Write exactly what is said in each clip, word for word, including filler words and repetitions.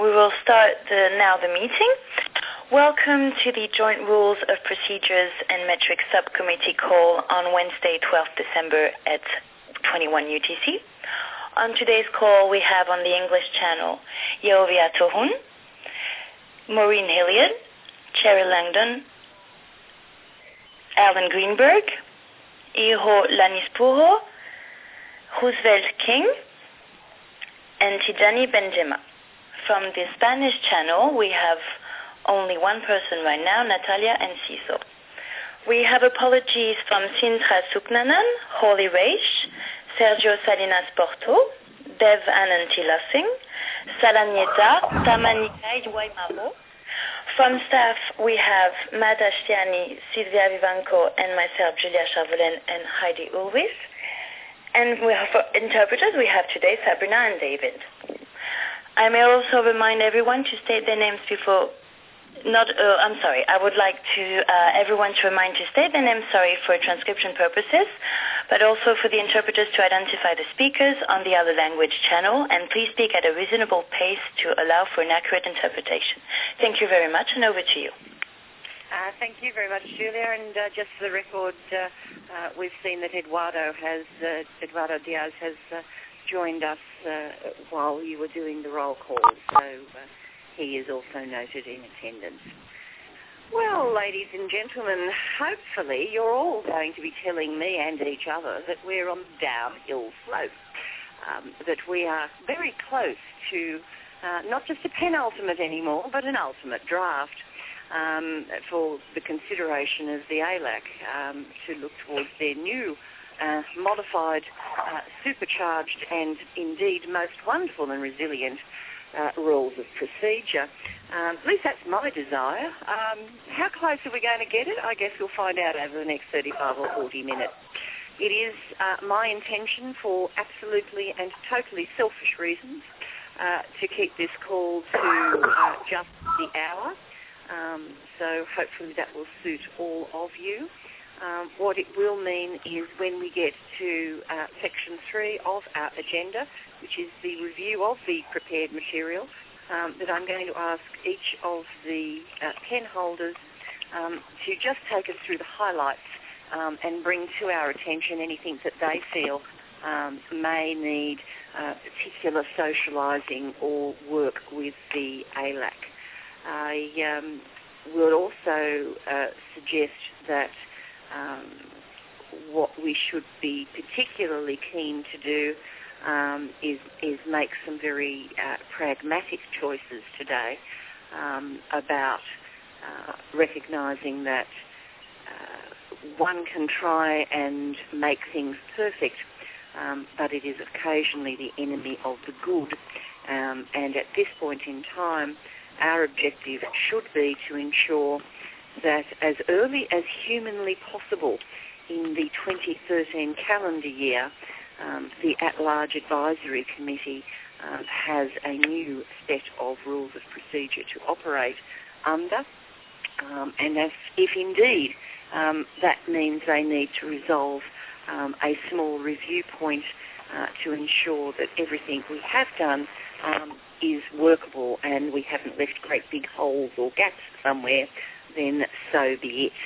We will start the, now the meeting. Welcome to the Joint Rules of Procedures and Metrics Subcommittee call on Wednesday, twelfth December at twenty-one U T C. On today's call, we have on the English channel Yehovia Tohun, Maureen Hilliard, Cherry Langdon, Alan Greenberg, Iho Lanispuro, Roosevelt King, and Tijani Benjema. From the Spanish channel, we have only one person right now, Natalia Enciso. We have apologies from Sintra Suknanan, Holly Reish, Sergio Salinas Porto, Dev Anantila Singh, Salanieta, Tamanikai Waimaro. From staff, we have Matt Ashtiani, Sylvia Vivanco, and myself, Julia Chauvelin, and Heidi Ulrich. And we have, for interpreters, we have today Sabrina and David. I may also remind everyone to state their names before... Not, uh, I'm sorry, I would like to uh, everyone to remind to state their names, sorry, for transcription purposes, but also for the interpreters to identify the speakers on the other language channel, and please speak at a reasonable pace to allow for an accurate interpretation. Thank you very much, and over to you. Uh, thank you very much, Julia, and uh, just for the record, uh, uh, we've seen that Eduardo has, uh, Eduardo Diaz has uh, joined us uh, while you were doing the roll call, so... Uh, He is also noted in attendance. Well, ladies and gentlemen, hopefully you're all going to be telling me and each other that we're on the downhill slope, um, that we are very close to uh, not just a penultimate anymore, but an ultimate draft um, for the consideration of the A L A C um, to look towards their new uh, modified, uh, supercharged and indeed most wonderful and resilient Uh, rules of procedure. Um, at least that's my desire. Um, how close are we going to get it? I guess we'll find out over the next thirty-five or forty minutes. It is uh, my intention for absolutely and totally selfish reasons uh, to keep this call to uh, just the hour. Um, so hopefully that will suit all of you. Um, what it will mean is when we get to uh, section three of our agenda, which is the review of the prepared material, um, that I'm going to ask each of the uh, pen holders um, to just take us through the highlights um, and bring to our attention anything that they feel um, may need uh, particular socialising or work with the A L A C. I um, will also uh, suggest that Um, what we should be particularly keen to do um, is, is make some very uh, pragmatic choices today um, about uh, recognising that uh, one can try and make things perfect, um, but it is occasionally the enemy of the good. Um, and at this point in time, our objective should be to ensure that as early as humanly possible in the twenty thirteen calendar year, um, the At-Large Advisory Committee uh, has a new set of rules of procedure to operate under. Um, and if, if indeed um, that means they need to resolve um, a small review point uh, to ensure that everything we have done um, is workable and we haven't left great big holes or gaps somewhere, then so be it.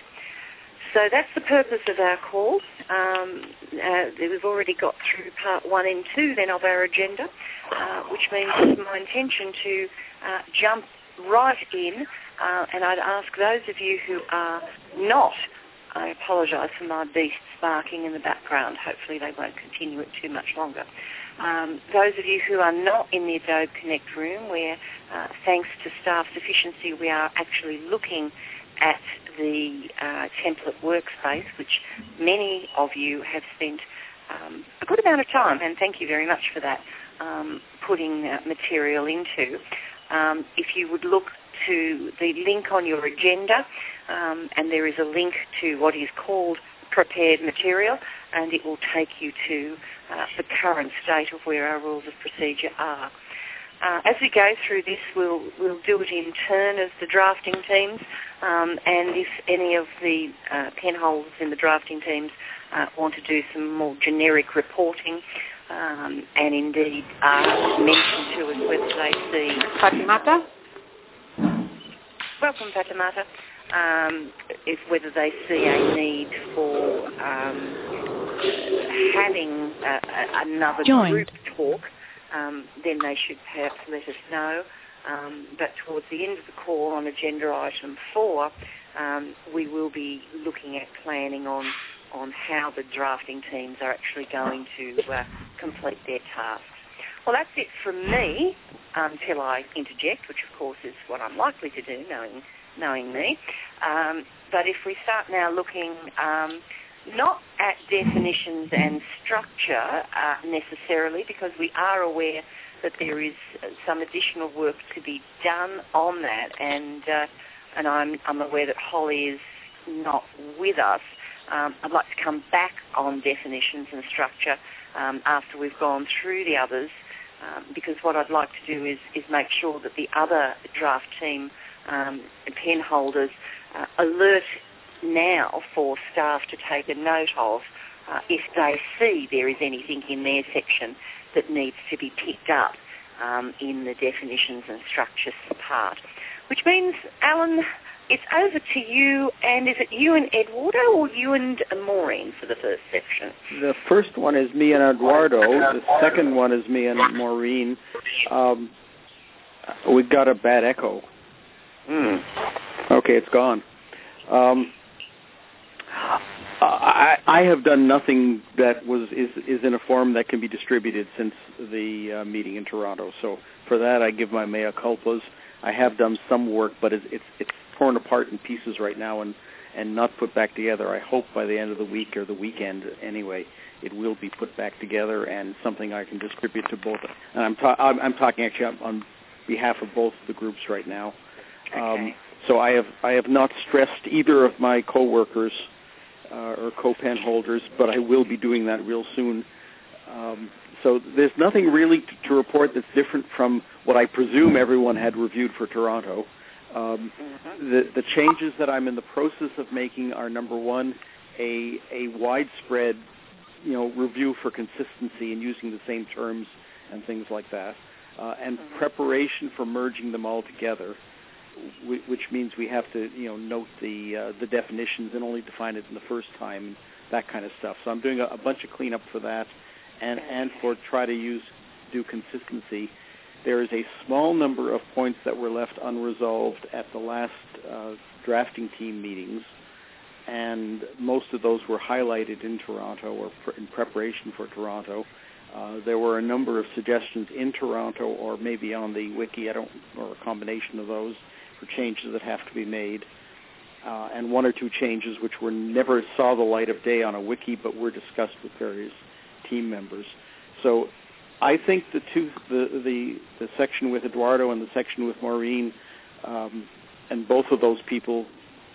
So that's the purpose of our call. Um, uh, we've already got through part one and two then of our agenda, uh, which means it's my intention to uh, jump right in, uh, and I'd ask those of you who are not, I apologise for my beasts barking in the background, hopefully they won't continue it too much longer. Um, those of you who are not in the Adobe Connect room, where uh, thanks to staff sufficiency we are actually looking at the uh, template workspace, which many of you have spent um, a good amount of time, and thank you very much for that, um, putting uh, material into. Um, if you would look to the link on your agenda, um, and there is a link to what is called prepared material, and it will take you to uh, the current state of where our rules of procedure are. Uh, as we go through this, we'll, we'll do it in turn as the drafting teams, um, and if any of the uh, pen holders in the drafting teams uh, want to do some more generic reporting, um, and indeed are mentioned to us whether they see... Fatimata? Welcome, Fatimata. Um, if whether they see a need for um, having uh, another Joined. group talk, um, then they should perhaps let us know. Um, but towards the end of the call on agenda item four, um, we will be looking at planning on, on how the drafting teams are actually going to uh, complete their tasks. Well, that's it from me until I interject, which of course is what I'm likely to do, knowing knowing me. Um, but if we start now looking um, not at definitions and structure uh, necessarily, because we are aware that there is some additional work to be done on that, and uh, and I'm, I'm aware that Holly is not with us. Um, I'd like to come back on definitions and structure um, after we've gone through the others, um, because what I'd like to do is, is make sure that the other draft team um, pen holders uh, alert now for staff to take a note of uh, if they see there is anything in their section that needs to be picked up um, in the definitions and structures part. Which means, Alan, it's over to you, and is it you and Eduardo or you and Maureen for the first section? The first one is me and Eduardo. The second one is me and Maureen. Um, we got a bad echo. Mm. Okay, it's gone. Um, I, I have done nothing that was is, is in a form that can be distributed since the uh, meeting in Toronto. So for that, I give my mea culpas. I have done some work, but it's it's, it's torn apart in pieces right now and, and not put back together. I hope by the end of the week or the weekend anyway, it will be put back together and something I can distribute to both. And I'm, ta- I'm, I'm talking actually on, on behalf of both the groups right now. Okay. Um, so I have I have not stressed either of my coworkers uh, or co-pen holders, but I will be doing that real soon. Um, so there's nothing really to, to report that's different from what I presume everyone had reviewed for Toronto. Um, mm-hmm. the, the changes that I'm in the process of making are, number one, a, a widespread, you know, review for consistency and using the same terms and things like that, uh, and mm-hmm. preparation for merging them all together, which means we have to, you know, note the uh, the definitions and only define it in the first time, that kind of stuff. So I'm doing a, a bunch of cleanup for that, and and for try to use do consistency. There is a small number of points that were left unresolved at the last uh, drafting team meetings, and most of those were highlighted in Toronto or pr- in preparation for Toronto. Uh, there were a number of suggestions in Toronto or maybe on the wiki, I don't, or a combination of those, for changes that have to be made, uh, and one or two changes which were never saw the light of day on a wiki but were discussed with various team members. So I think the two, the the, the section with Eduardo and the section with Maureen, um, and both of those people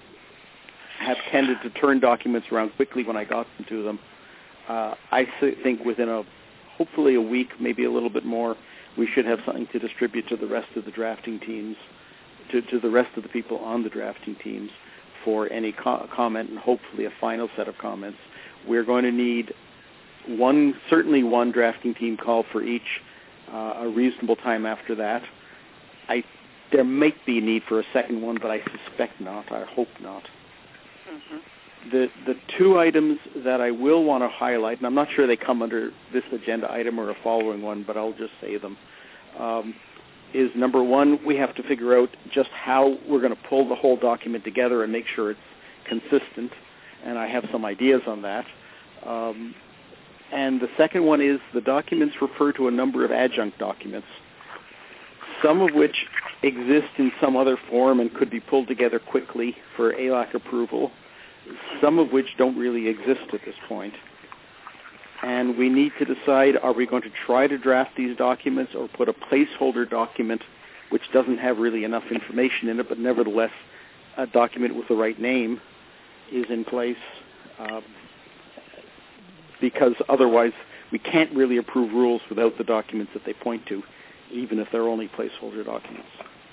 have tended to turn documents around quickly when I got them to them. Uh, I th- think within a hopefully a week, maybe a little bit more, we should have something to distribute to the rest of the drafting teams, to, to the rest of the people on the drafting teams for any co- comment and hopefully a final set of comments. We're going to need one, certainly one drafting team call for each, uh, a reasonable time after that. I, there might be a need for a second one, but I suspect not. I hope not. Mm-hmm. The the two items that I will want to highlight, and I'm not sure they come under this agenda item or a following one, but I'll just say them, um, is number one, we have to figure out just how we're going to pull the whole document together and make sure it's consistent, and I have some ideas on that. Um, and the second one is the documents refer to a number of adjunct documents, some of which exist in some other form and could be pulled together quickly for A L A C approval, some of which don't really exist at this point. And we need to decide, are we going to try to draft these documents or put a placeholder document which doesn't have really enough information in it, but nevertheless a document with the right name is in place, uh, because otherwise we can't really approve rules without the documents that they point to, even if they're only placeholder documents.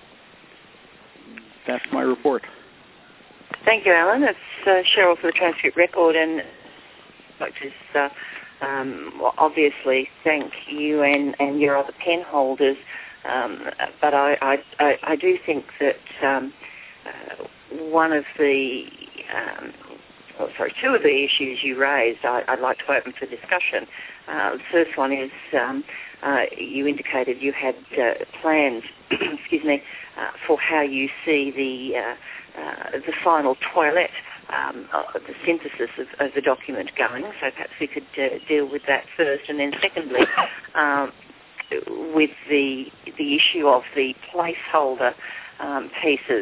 That's my report. Thank you, Alan. It's uh, Cheryl for the transcript record, and is uh, um, obviously thank you and, and your other pen holders, um, but I, I, I, I do think that um, uh, one of the, um, oh, sorry, two of the issues you raised I, I'd like to open for discussion. Uh, the first one is um, uh, you indicated you had uh, plans, excuse me, uh, for how you see the uh, uh, the final toilet, um, uh, the synthesis of, of the document going. So perhaps we could uh, deal with that first, and then secondly, um, with the the issue of the placeholder um, pieces.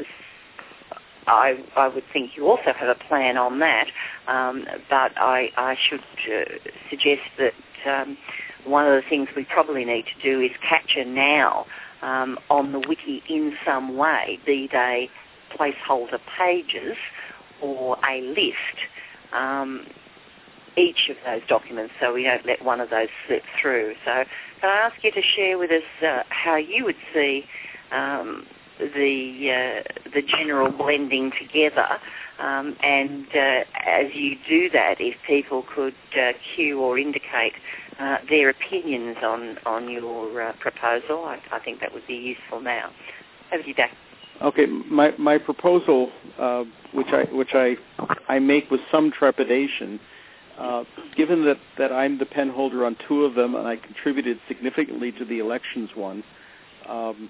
I, I would think you also have a plan on that, um, but I, I should uh, suggest that um, one of the things we probably need to do is capture now um, on the wiki in some way, be they placeholder pages or a list, um, each of those documents so we don't let one of those slip through. So can I ask you to share with us uh, how you would see um, the uh, the general blending together, um, and uh, as you do that, if people could uh, cue or indicate uh, their opinions on, on your uh, proposal, I, I think that would be useful now. Over to you, Dak. Okay, my my proposal, uh, which I which I I make with some trepidation, uh, given that, that I'm the pen holder on two of them and I contributed significantly to the elections one. Um,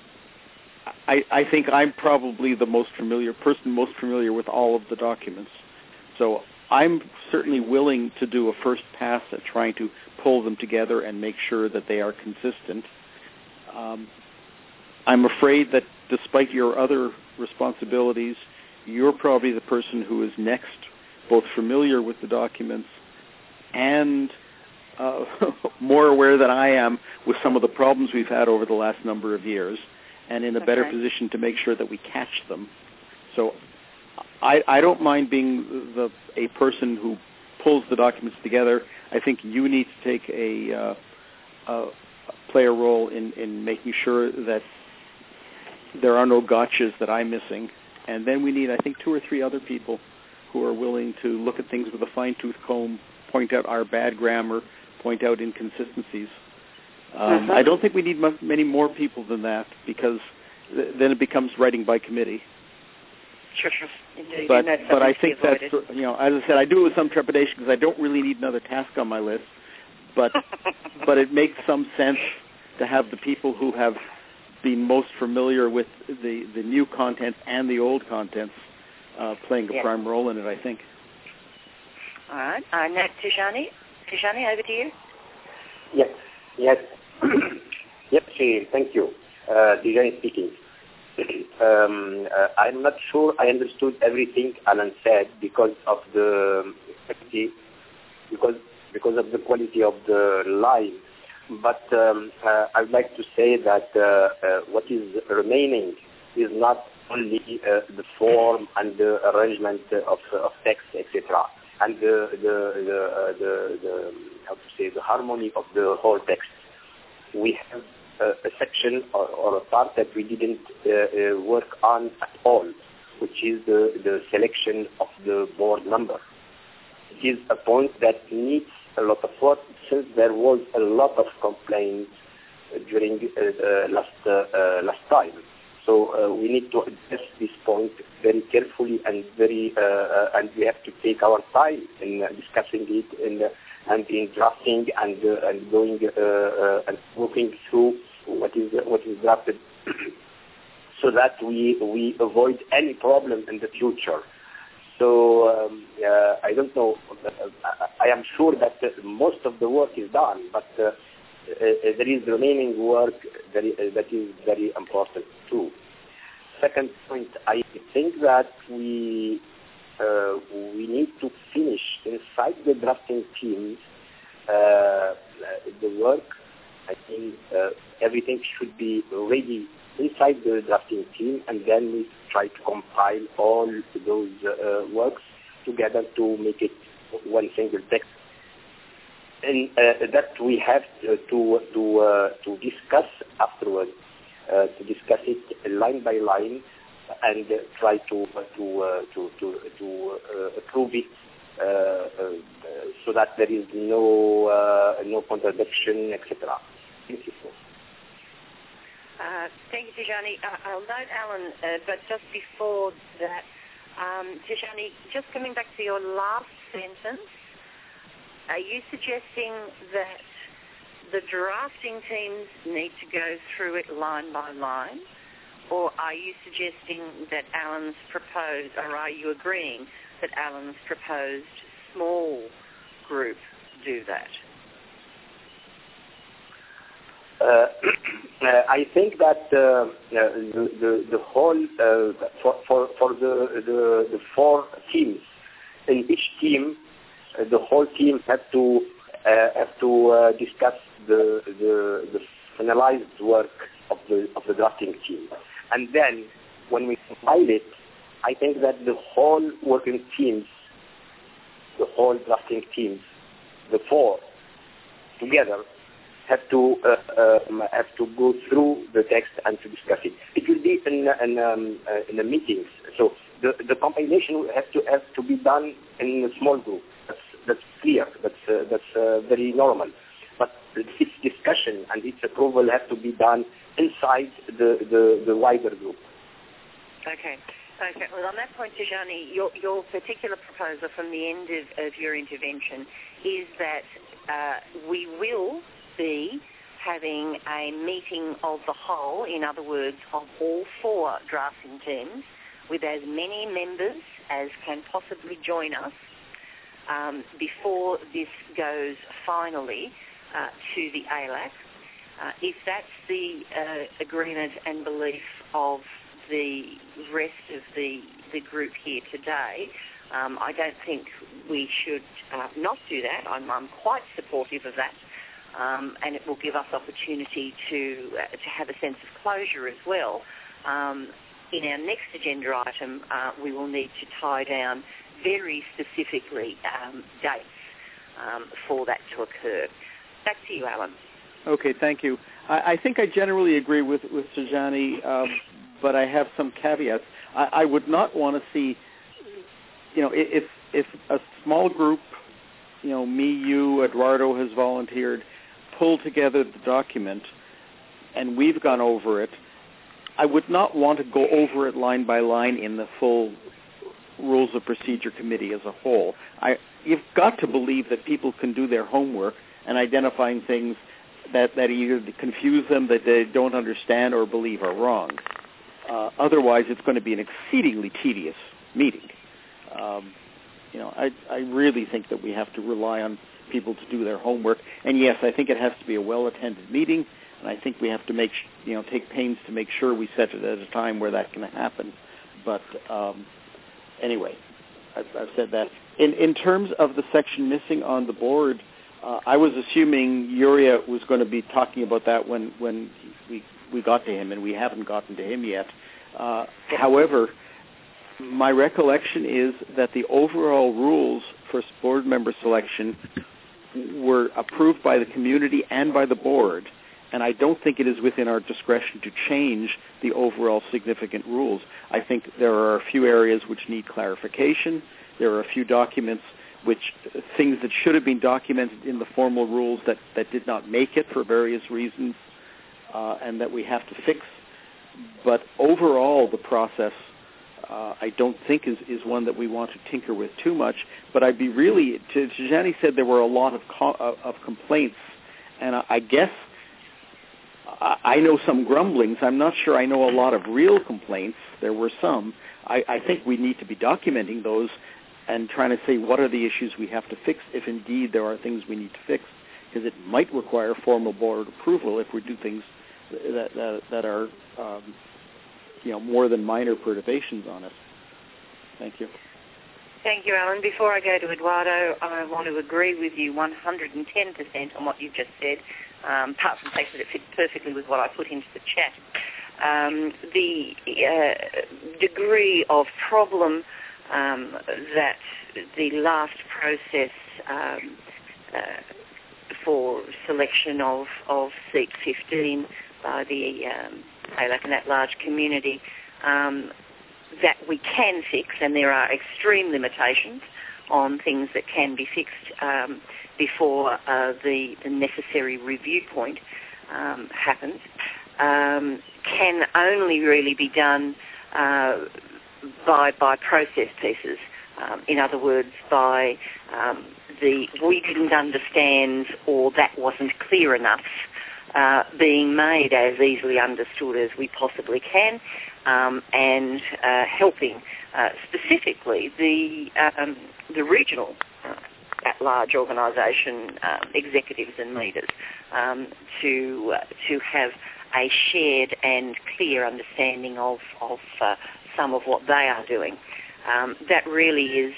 I, I think I'm probably the most familiar person, most familiar with all of the documents. So I'm certainly willing to do a first pass at trying to pull them together and make sure that they are consistent. Um, I'm afraid that despite your other responsibilities, you're probably the person who is next, both familiar with the documents and uh, more aware than I am with some of the problems we've had over the last number of years, and in a better okay. position to make sure that we catch them. So I, I don't mind being the a person who pulls the documents together. I think you need to take a, uh, uh, play a role in, in making sure that there are no gotchas that I'm missing. And then we need, I think, two or three other people who are willing to look at things with a fine-tooth comb, point out our bad grammar, point out inconsistencies. Um, I don't think we need m- many more people than that, because th- then it becomes writing by committee. Sure, sure. Indeed. But, that's but I think that's, you know, as I said, I do it with some trepidation because I don't really need another task on my list. But but it makes some sense to have the people who have been most familiar with the, the new content and the old contents uh, playing a yes. prime role in it, I think. All right. Uh, now, Tijani, Tijani, over to you. Yes. Yes. Yep, Cheryl, thank you. Uh, Tijani speaking. um, uh, I'm not sure I understood everything Alan said because of the because because of the quality of the line. But um, uh, I'd like to say that uh, uh, what is remaining is not only uh, the form and the arrangement of, of text, et cetera, and the the the, uh, the the how to say the harmony of the whole text. We have uh, a section or, or a part that we didn't uh, uh, work on at all, which is the, the selection of the board number. It is a point that needs a lot of work since there was a lot of complaints during uh, uh, last uh, uh, last time. So uh, we need to address this point very carefully and very uh, uh, and we have to take our time in uh, discussing it in, uh, and in drafting and uh, and going uh, uh, and working through what is uh, what is drafted, so that we we avoid any problem in the future. So um, uh, I don't know. I am sure that uh, most of the work is done, but uh, uh, there is remaining work that is, uh, that is very important too. Second point, I think that we uh, we need to finish inside the drafting teams uh, the work. I think uh, everything should be ready inside the drafting team, and then we try to compile all those uh, works together to make it one single text. And uh, that we have to to to, uh, to discuss afterwards, uh, to discuss it line by line, and uh, try to uh, to, uh, to to to uh, approve it uh, uh, so that there is no uh, no contradiction, et cetera. Thank you. Uh, thank you, Tijani. Uh, I'll note, Alan, uh, but just before that, um, Tijani, just coming back to your last sentence, are you suggesting that the drafting teams need to go through it line by line, or are you suggesting that Alan's proposed, or are you agreeing that Alan's proposed small group do that? Uh, I think that uh, the, the the whole uh, for for for the, the the four teams, in each team, uh, the whole team have to uh, have to uh, discuss the the the finalized work of the of the drafting team, and then when we compile it, I think that the whole working teams, the whole drafting teams, the four together, have to uh, um, have to go through the text and to discuss it. It will be in in, um, uh, in the meetings. So the the compilation has to have to be done in a small group. That's that's clear. That's uh, that's uh, very normal. But its discussion and its approval have to be done inside the the, the wider group. Okay. Okay. Well, on that point, Tijani, your your particular proposal from the end of, of your intervention is that uh, we will be having a meeting of the whole, in other words, of all four drafting teams, with as many members as can possibly join us um, before this goes finally uh, to the A L A C. Uh, if that's the uh, agreement and belief of the rest of the, the group here today, um, I don't think we should uh, not do that. I'm, I'm quite supportive of that. Um, and it will give us opportunity to uh, to have a sense of closure as well. Um, in our next agenda item, uh, we will need to tie down very specifically um, dates um, for that to occur. Back to you, Alan. Okay, thank you. I, I think I generally agree with, with Tijani, um, but I have some caveats. I, I would not want to see, you know, if if a small group, you know, me, you, Eduardo has volunteered, pull together the document, and we've gone over it, I would not want to go over it line by line in the full Rules of Procedure Committee as a whole. I, you've got to believe that people can do their homework and identifying things that, that either confuse them, that they don't understand, or believe are wrong. Uh, otherwise, it's going to be an exceedingly tedious meeting. Um, you know, I, I really think that we have to rely on people to do their homework. And yes, I think it has to be a well-attended meeting, and I think we have to make, you know, take pains to make sure we set it at a time where that can happen. But um, anyway, I've, I've said that. In in terms of the section missing on the board, uh, I was assuming Uriah was going to be talking about that when when we we got to him, and we haven't gotten to him yet. Uh, however, my recollection is that the overall rules for board member selection were approved by the community and by the board, and I don't think it is within our discretion to change the overall significant rules. I think there are a few areas which need clarification. There are a few documents which, things that should have been documented in the formal rules that, that did not make it for various reasons, uh, and that we have to fix. But overall, the process Uh, I don't think is, is one that we want to tinker with too much. But I'd be really, Tijani said there were a lot of co- of complaints, and I, I guess I, I know some grumblings. I'm not sure I know a lot of real complaints. There were some. I, I think we need to be documenting those and trying to say what are the issues we have to fix, if indeed there are things we need to fix, because it might require formal board approval if we do things that, that, that are um, you know, more than minor perturbations on it. Thank you. Thank you, Alan. Before I go to Eduardo, I want to agree with you one hundred ten percent on what you've just said, um, apart from the fact that it fits perfectly with what I put into the chat. Um, the uh, degree of problem um, that the last process um, uh, for selection of, of seat fifteen by the um, A L A C and that large community, um, that we can fix, and there are extreme limitations on things that can be fixed um, before uh, the, the necessary review point um, happens, um, can only really be done uh, by by process pieces. Um, in other words, by um, the we didn't understand or that wasn't clear enough uh, being made as easily understood as we possibly can, um, and uh, helping uh, specifically the um, the regional uh, at-large organisation uh, executives and leaders um, to uh, to have a shared and clear understanding of of uh, some of what they are doing. Um, that really is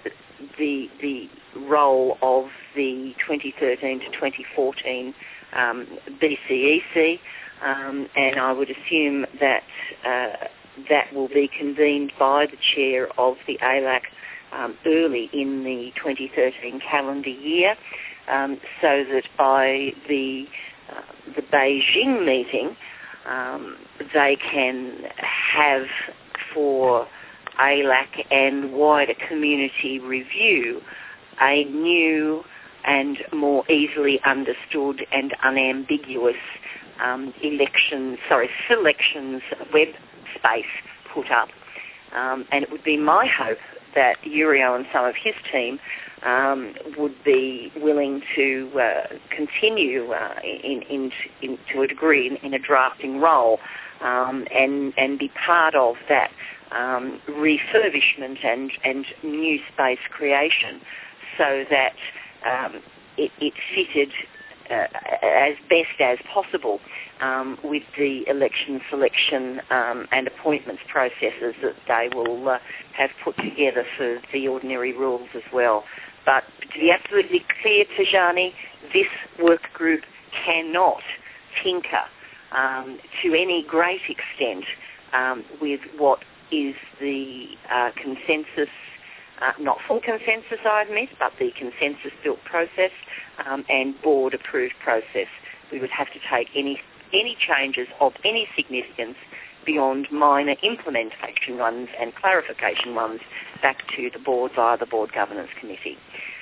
the the role of the twenty thirteen to twenty fourteen um, B C E C, um, and I would assume that uh, that will be convened by the chair of the A L A C um, early in the twenty thirteen calendar year, um, so that by the uh, the Beijing meeting um, they can have for A L A C and wider community review a new and more easily understood and unambiguous um, elections, sorry, selections web space put up. Um, and it would be my hope that Uriel and some of his team um, would be willing to uh, continue uh, in, in, in, to a degree in, in a drafting role um, and, and be part of that Um, refurbishment and, and new space creation so that um, it, it fitted uh, as best as possible um, with the election selection um, and appointments processes that they will uh, have put together for the ordinary rules as well. But to be absolutely clear, Tajani, this work group cannot tinker um, to any great extent um, with what is the uh, consensus, uh, not full consensus I admit, but the consensus-built process um, and board-approved process. We would have to take any any changes of any significance beyond minor implementation ones and clarification ones back to the board via the Board Governance Committee.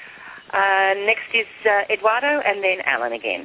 Uh, next is uh, Eduardo and then Alan again.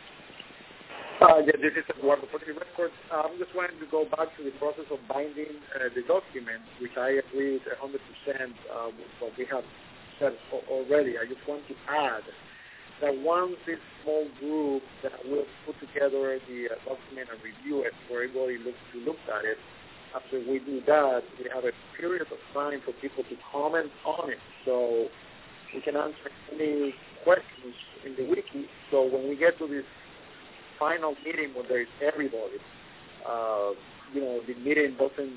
Uh, yeah, this is Eduardo. For the record, I'm just wanting to go back to the process of binding uh, the document, which I agree with one hundred percent uh, with what we have said already. I just want to add that once this small group that will put together the uh, document and review it for everybody look, to look at it, after we do that, we have a period of time for people to comment on it. So we can answer any questions in the wiki. So when we get to this final meeting when there is everybody, uh, you know, the meeting doesn't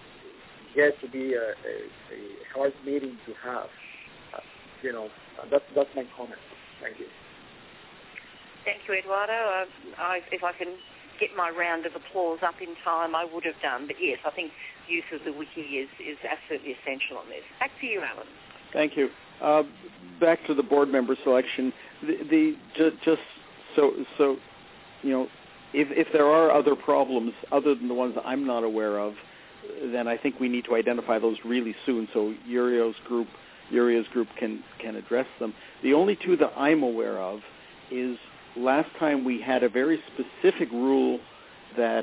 get to be a, a, a hard meeting to have. Uh, you know, that's that's my comment. Thank you. Thank you, Eduardo. Uh, I, if I can get my round of applause up in time, I would have done. But yes, I think use of the wiki is, is absolutely essential on this. Back to you, Alan. Thank you. Uh, back to the board member selection. The, the just, just so so. You know, if, if there are other problems other than the ones that I'm not aware of, then I think we need to identify those really soon so Uriel's group, Uriel's group can, can address them. The only two that I'm aware of is last time we had a very specific rule that,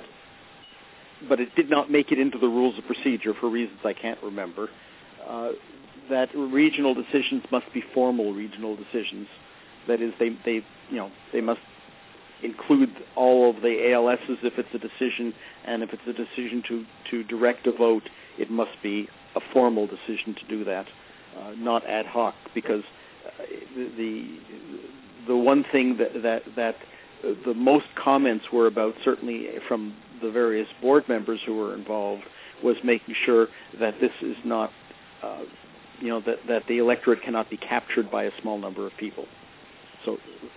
but it did not make it into the rules of procedure for reasons I can't remember, uh, that regional decisions must be formal regional decisions. That is, they, they you know, they must include all of the A L Ss if it's a decision, and if it's a decision to, to direct a vote, it must be a formal decision to do that, uh, not ad hoc, because uh, the the one thing that, that, that the most comments were about, certainly from the various board members who were involved, was making sure that this is not, uh, you know, that, that the electorate cannot be captured by a small number of people. So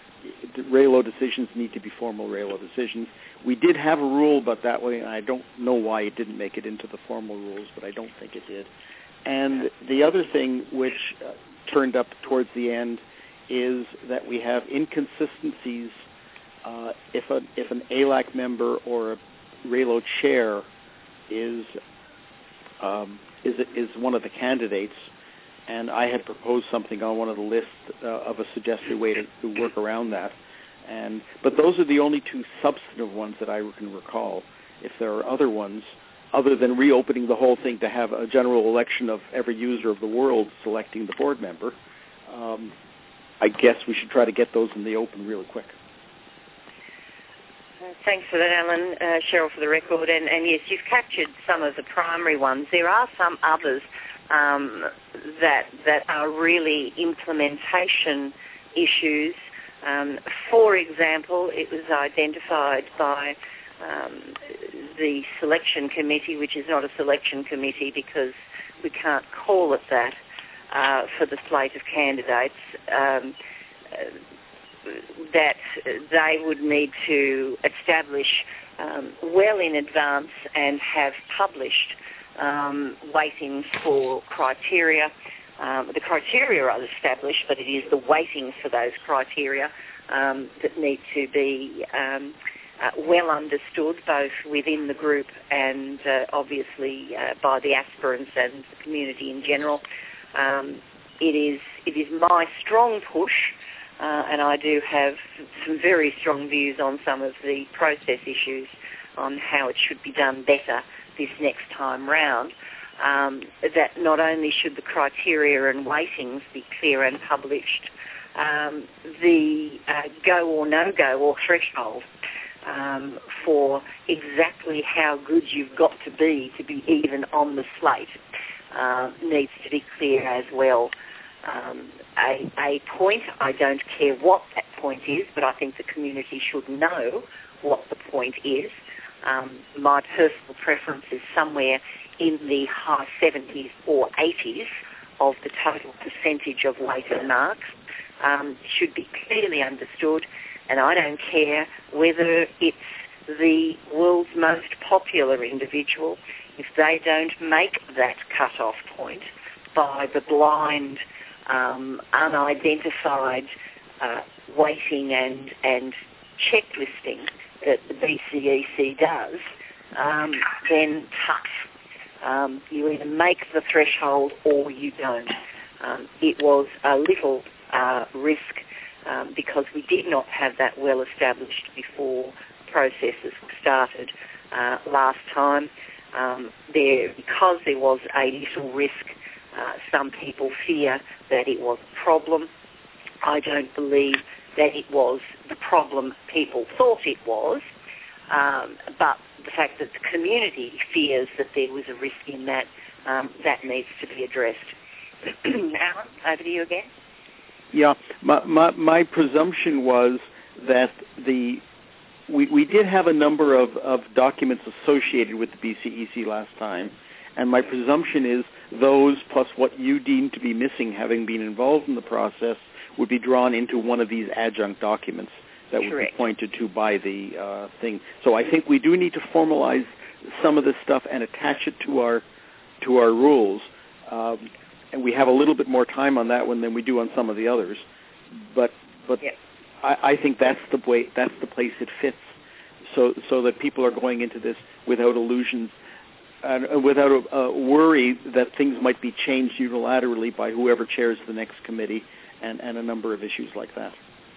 R A L O decisions need to be formal R A L O decisions. We did have a rule about that way, and I don't know why it didn't make it into the formal rules, but I don't think it did. And the other thing which uh, turned up towards the end is that we have inconsistencies uh, if, a, if an A L A C member or a R A L O chair is, um, is, is one of the candidates. and I had proposed something on one of the lists uh, of a suggested way to, to work around that. And but those are the only two substantive ones that I can recall. If there are other ones, other than reopening the whole thing to have a general election of every user of the world selecting the board member, um, I guess we should try to get those in the open really quick. Uh, thanks for that, Alan. Uh, Cheryl, for the record. And, and yes, you've captured some of the primary ones. There are some others um, that that are really implementation issues. Um, for example, it was identified by um, the selection committee, which is not a selection committee because we can't call it that, uh, for the slate of candidates, um, uh, that they would need to establish um, well in advance and have published um, weightings for criteria. Um, the criteria are established, but it is the weightings for those criteria um, that need to be um, uh, well understood, both within the group and uh, obviously uh, by the aspirants and the community in general. Um, it is it is my strong push, uh, and I do have some very strong views on some of the process issues on how it should be done better this next time round. Um, that not only should the criteria and weightings be clear and published, um, the uh, go or no-go or threshold um, for exactly how good you've got to be to be even on the slate uh, needs to be clear as well. Um, a, a point, I don't care what that point is, but I think the community should know what the point is. Um, my personal preference is somewhere in the high seventies or eighties of the total percentage of weighted marks. Um, should be clearly understood, and I don't care whether it's the world's most popular individual. If they don't make that cut-off point by the blind, um, unidentified uh, weighting and, and checklisting that the B C E C does, um, then tough. Um, you either make the threshold or you don't. Um, it was a little uh, risk um, because we did not have that well established before processes started uh, last time. Um, there, because there was a little risk, uh, some people fear that it was a problem. I don't believe that it was the problem people thought it was, um, but the fact that the community fears that there was a risk in that, um, that needs to be addressed. Alan, over to you again. Yeah, my, my, my presumption was that the we, we did have a number of, of documents associated with the B C E C last time, and my presumption is those plus what you deemed to be missing, having been involved in the process, would be drawn into one of these adjunct documents that would Correct. be pointed to by the uh, thing. So I think we do need to formalize some of this stuff and attach it to our to our rules. Um, and we have a little bit more time on that one than we do on some of the others. But but yes. I, I think that's the way that's the place it fits. So so that people are going into this without illusions and without a, a worry that things might be changed unilaterally by whoever chairs the next committee, and, and a number of issues like that.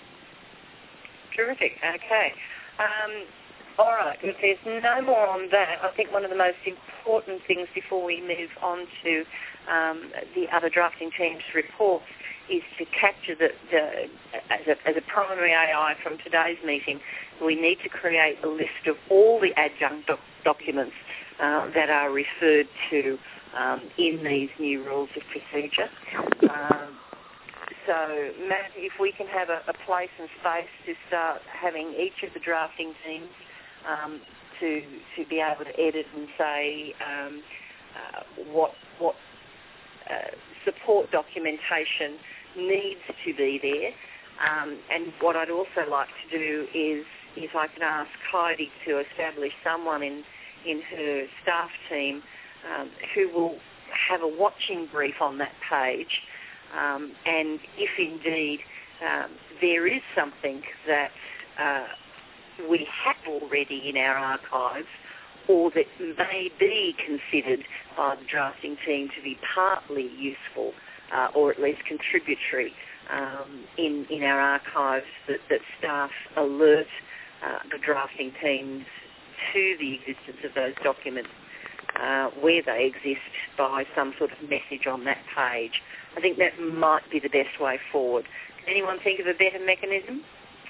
Terrific. Okay. Um, all right. If there's no more on that, I think one of the most important things before we move on to um, the other drafting team's reports is to capture the, the as, a, as a primary A I from today's meeting, we need to create a list of all the adjunct doc- documents uh, that are referred to um, in these new rules of procedure. Um, So, Matt, if we can have a, a place and space to start having each of the drafting teams um, to to be able to edit and say um, uh, what what uh, support documentation needs to be there. Um, and what I'd also like to do is if I can ask Heidi to establish someone in, in her staff team um, who will have a watching brief on that page. Um, and if indeed um, there is something that uh, we have already in our archives or that may be considered by the drafting team to be partly useful uh, or at least contributory um, in, in our archives that, that staff alert uh, the drafting teams to the existence of those documents uh, where they exist by some sort of message on that page. I think that might be the best way forward. Can anyone think of a better mechanism?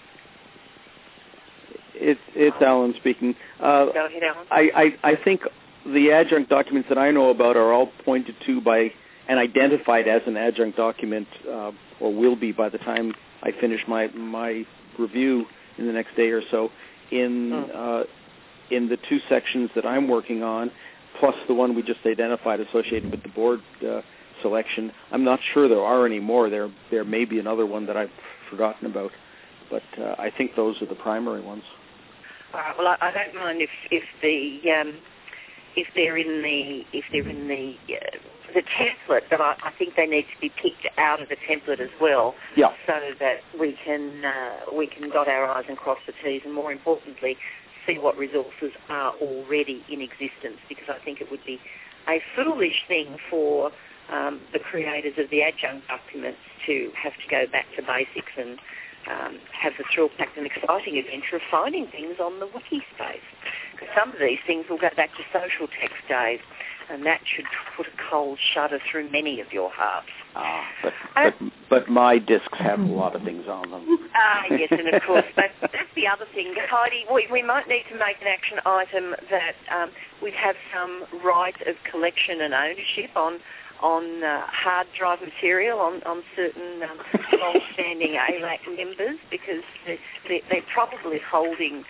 It's, it's Alan speaking. Uh, Go ahead, Alan. I, I, I think the adjunct documents that I know about are all pointed to by and identified as an adjunct document, uh, or will be by the time I finish my, my review in the next day or so, in uh, in the two sections that I'm working on, plus the one we just identified associated with the board uh, selection. I'm not sure there are any more. There there may be another one that I've forgotten about, but uh, I think those are the primary ones. All right. Well, I, I don't mind if if the um, if they're in the if they're in the uh, the template, but I, I think they need to be picked out of the template as well, yeah. so that we can uh, we can dot our I's and cross the T's, and more importantly, see what resources are already in existence. Because I think it would be a foolish thing for um, the creators of the adjunct documents to have to go back to basics and um, have the thrill-packed and exciting adventure of finding things on the wiki space. Because some of these things will go back to social text days, and that should put a cold shudder through many of your hearts. Ah, but, uh, but but my discs have a lot of things on them. Ah, yes, and of course, that, that's the other thing. Heidi, we, we might need to make an action item that um, we have some right of collection and ownership on on uh, hard drive material, on, on certain um, long-standing A L A C members, because they're, they're probably holding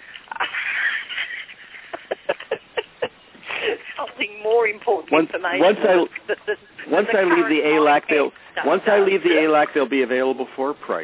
something more important once, information. Once I, the, the, once the I leave the A L A C, they'll, once I leave the A L A C, they'll be available for a price.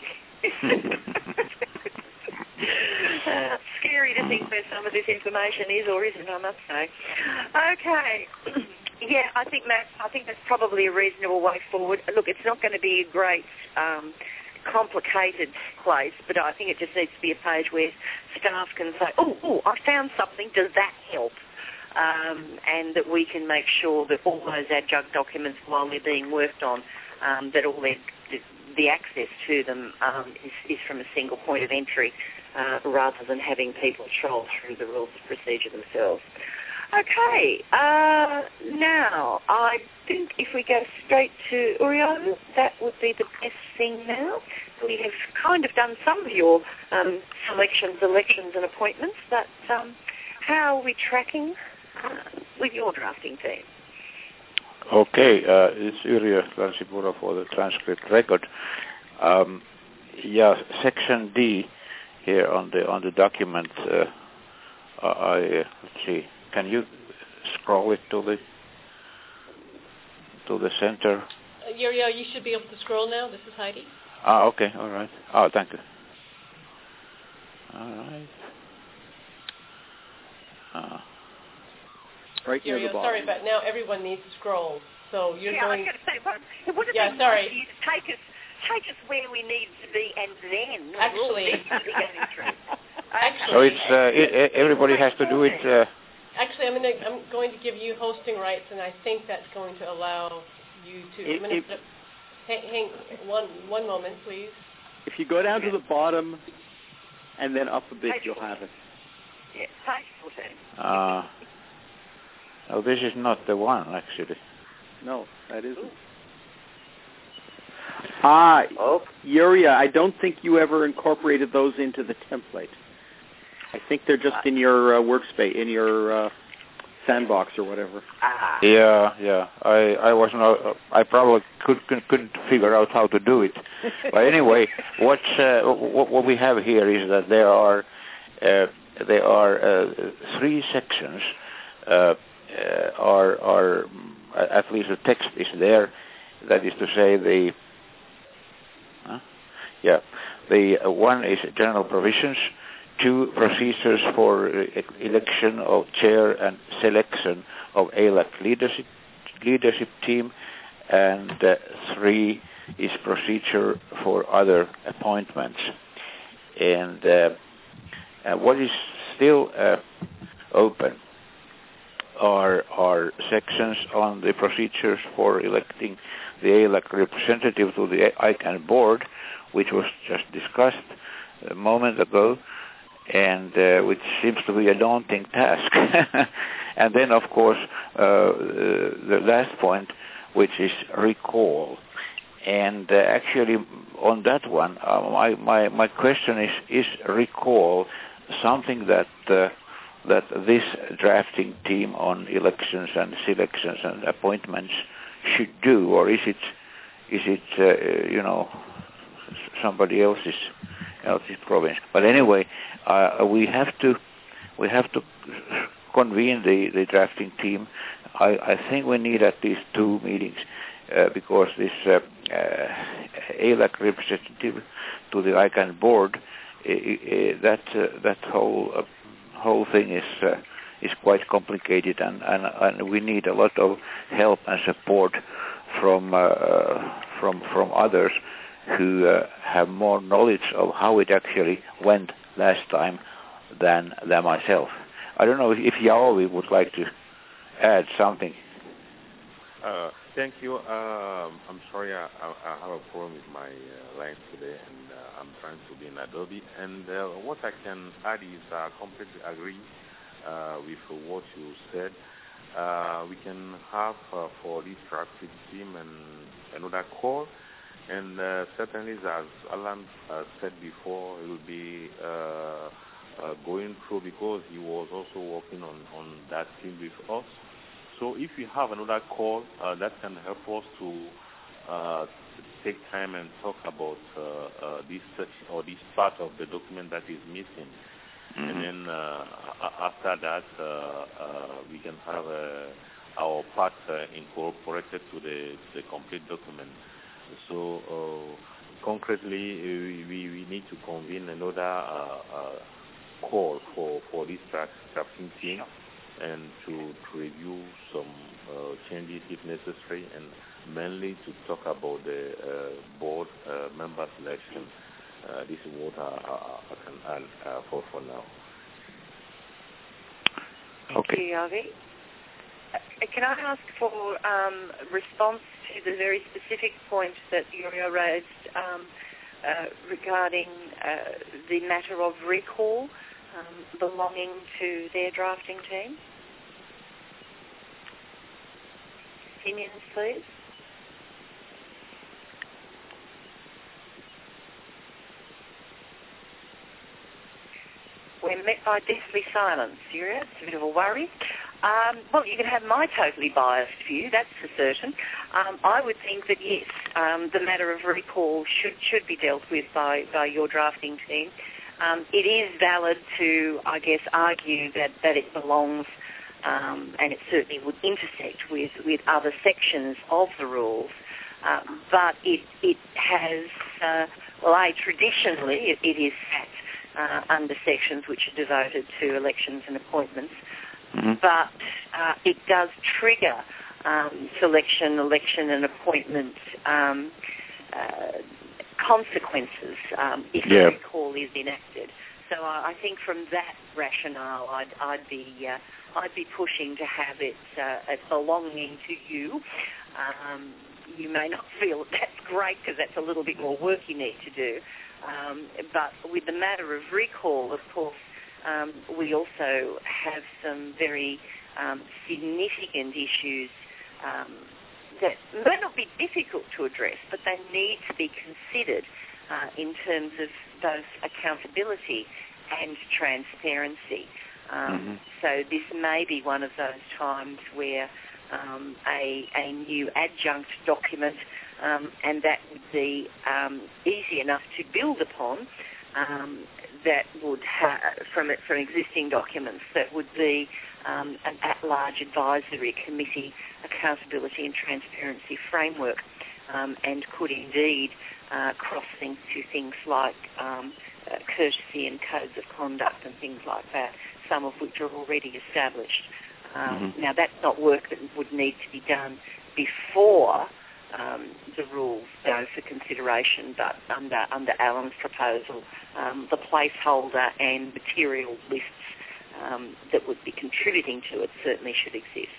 uh, scary to think where some of this information is or isn't, I must say. Okay. Yeah, I think Matt, I think that's probably a reasonable way forward. Look, it's not going to be a great, um, complicated place, but I think it just needs to be a page where staff can say, oh, oh, I found something, does that help? Um, and that we can make sure that all those adjunct documents, while they're being worked on, um, that all their, the access to them um, is, is from a single point of entry, uh, rather than having people troll through the rules of procedure themselves. Okay, uh, now, I think if we go straight to Uriel, that would be the best thing now. We have kind of done some of your um, selections, elections and appointments, but um, how are we tracking uh, with your drafting team? Okay, uh, it's Yrjö Lansipuro for the transcript record. Um, yeah, section D here on the on the document. Uh, I uh, let's see. Can you scroll it to the to the center? Uh, Yrjö, you should be able to scroll now. This is Heidi. Ah, okay, all right. Oh, thank you. All right. Uh, right near the Yrjö, bottom. sorry, but now everyone needs to scroll. So you're yeah, going. I was going to say, well, it would have yeah, been sorry. nice for you to take us, take us where we need to be, and then Actually, we'll be going through. Actually, so it's uh, it, everybody has to do it. Uh, Actually, I'm going to I'm going to give you hosting rights, and I think that's going to allow you to. If, I'm gonna, if, hang, hang one one moment, please. If you go down to the bottom and then up a bit, you'll have it. Yeah, page fourteen. uh, no, this is not the one actually. No, that isn't. Ah, Oh, Yrjö, I don't think you ever incorporated those into the template. I think they're just in your uh, workspace, in your uh, sandbox or whatever. Ah. Yeah, yeah. I I was not. Uh, I probably could, could couldn't figure out how to do it. But anyway, what's uh, what, what we have here is that there are uh, there are uh, three sections. Uh, uh, are are at least the text is there. That is to say, the huh? yeah, the uh, one is general provisions. Two, procedures for uh, election of chair and selection of A L A C leadership, leadership team, and uh, three is procedure for other appointments. And uh, uh, what is still uh, open are are sections on the procedures for electing the A L A C representative to the I CAN board, which was just discussed a moment ago, and uh, which seems to be a daunting task. And then, of course, uh, uh, the last point, which is recall. And uh, actually, on that one, uh, my, my my question is: is recall something that uh, that this drafting team on elections and selections and appointments should do, or is it is it uh, you know somebody else's else's province? But anyway, uh, we have to we have to convene the, the drafting team. I, I think we need at least two meetings uh, because this uh, uh, A L A C representative to the I CAN board, uh, uh, that uh, that whole uh, whole thing is uh, is quite complicated, and, and and we need a lot of help and support from uh, from from others who uh, have more knowledge of how it actually went last time than than myself. I don't know if Yaovi would like to add something. Uh, thank you. Um, I'm sorry, I, I have a problem with my uh, line today, and uh, I'm trying to be in Adobe. And uh, what I can add is I completely agree uh, with what you said. Uh, we can have uh, for this drafting team and another call, and uh, certainly, as Alan uh, said before, it will be uh, uh, going through because he was also working on, on that team with us. So if we have another call, uh, that can help us to uh, take time and talk about uh, uh, this section or this part of the document that is missing. Mm-hmm. And then uh, after that, uh, uh, we can have uh, our part uh, incorporated to the, the complete document. So uh, concretely, we, we need to convene another uh, uh, call for, for this drafting team and to, to review some uh, changes if necessary, and mainly to talk about the uh, board uh, member selection. Uh, this is what I, I, I can add uh, for, for now. Okay. Thank you, Yaovi. Uh, can I ask for um, response to the very specific point that Uriel raised um, uh, regarding uh, the matter of recall um, belonging to their drafting team? Opinions, please. We're met by deathly silence, Uriel. It's a bit of a worry. Um, well, you can have my totally biased view, that's for certain. Um, I would think that, yes, um, the matter of recall should should be dealt with by, by your drafting team. Um, it is valid to, I guess, argue that, that it belongs, um, and it certainly would intersect with, with other sections of the rules, um, but it, it has, uh, well, A, traditionally, it, it is sat uh, under sections which are devoted to elections and appointments. Mm-hmm. But uh, it does trigger um, selection, election and appointment um, uh, consequences um, if yeah. the recall is enacted. So uh, I think from that rationale, I'd, I'd be uh, I'd be pushing to have it uh, as belonging to you. Um, you may not feel that that's great because that's a little bit more work you need to do. Um, but with the matter of recall, of course, Um, we also have some very um, significant issues um, that may not be difficult to address, but they need to be considered uh, in terms of both accountability and transparency. Um, mm-hmm. So this may be one of those times where um, a, a new adjunct document, um, and that would be um, easy enough to build upon, um, that would have, from it, from existing documents, that would be um, an at-large advisory committee accountability and transparency framework, um, and could indeed uh, cross-link to things like um, uh, courtesy and codes of conduct and things like that, some of which are already established. Um, mm-hmm. Now, that's not work that would need to be done before Um, the rules go for consideration, but under under Alan's proposal, um, the placeholder and material lists um, that would be contributing to it certainly should exist.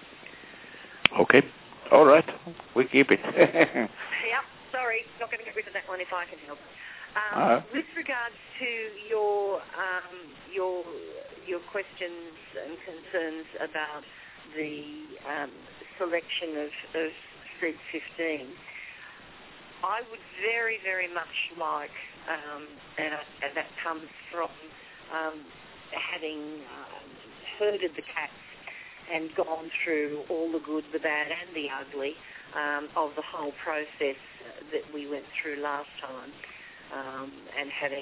Okay. All right. We keep it. Yeah, sorry, not going to get rid of that one if I can help. Um, uh, with regards to your um, your your questions and concerns about the um, selection of, of seat fifteen, I would very, very much like, um, and, and that comes from um, having um, herded the cats and gone through all the good, the bad and the ugly um, of the whole process that we went through last time, um, and having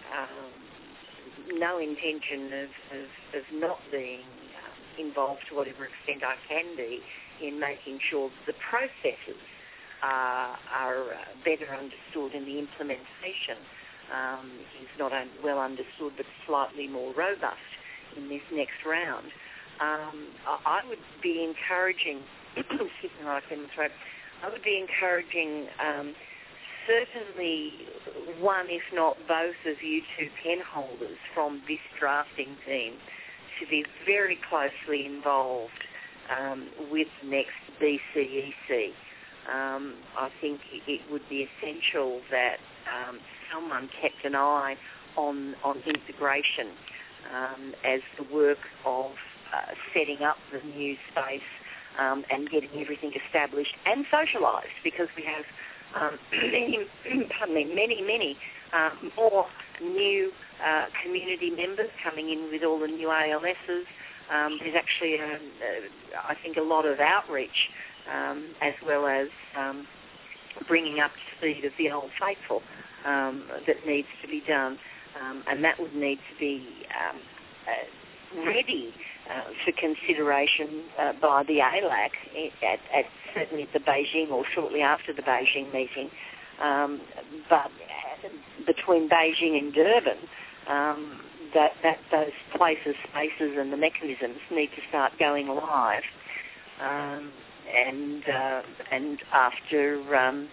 um, no intention of, of, of not being uh, involved to whatever extent I can be in making sure that the processes uh, are uh, better understood and the implementation um, is not only well understood but slightly more robust in this next round. Um, I would be encouraging, excuse me, like in the throat, I would be encouraging um, certainly one, if not both of you two pen holders from this drafting team to be very closely involved um, with next B C E C. Um, I think it would be essential that um, someone kept an eye on, on integration um, as the work of Uh, setting up the new space um, and getting everything established and socialised, because we have um, many, pardon me, many, many uh, more new uh, community members coming in with all the new A L Ss. Um, there's actually, a, a, I think, a lot of outreach um, as well as um, bringing up to speed of the old faithful um, that needs to be done, um, and that would need to be um, uh, ready uh, for consideration uh, by the A L A C at, at certainly at the Beijing or shortly after the Beijing meeting. Um, but between Beijing and Durban, um, that, that those places, spaces and the mechanisms need to start going live. Um, and uh, and after, um,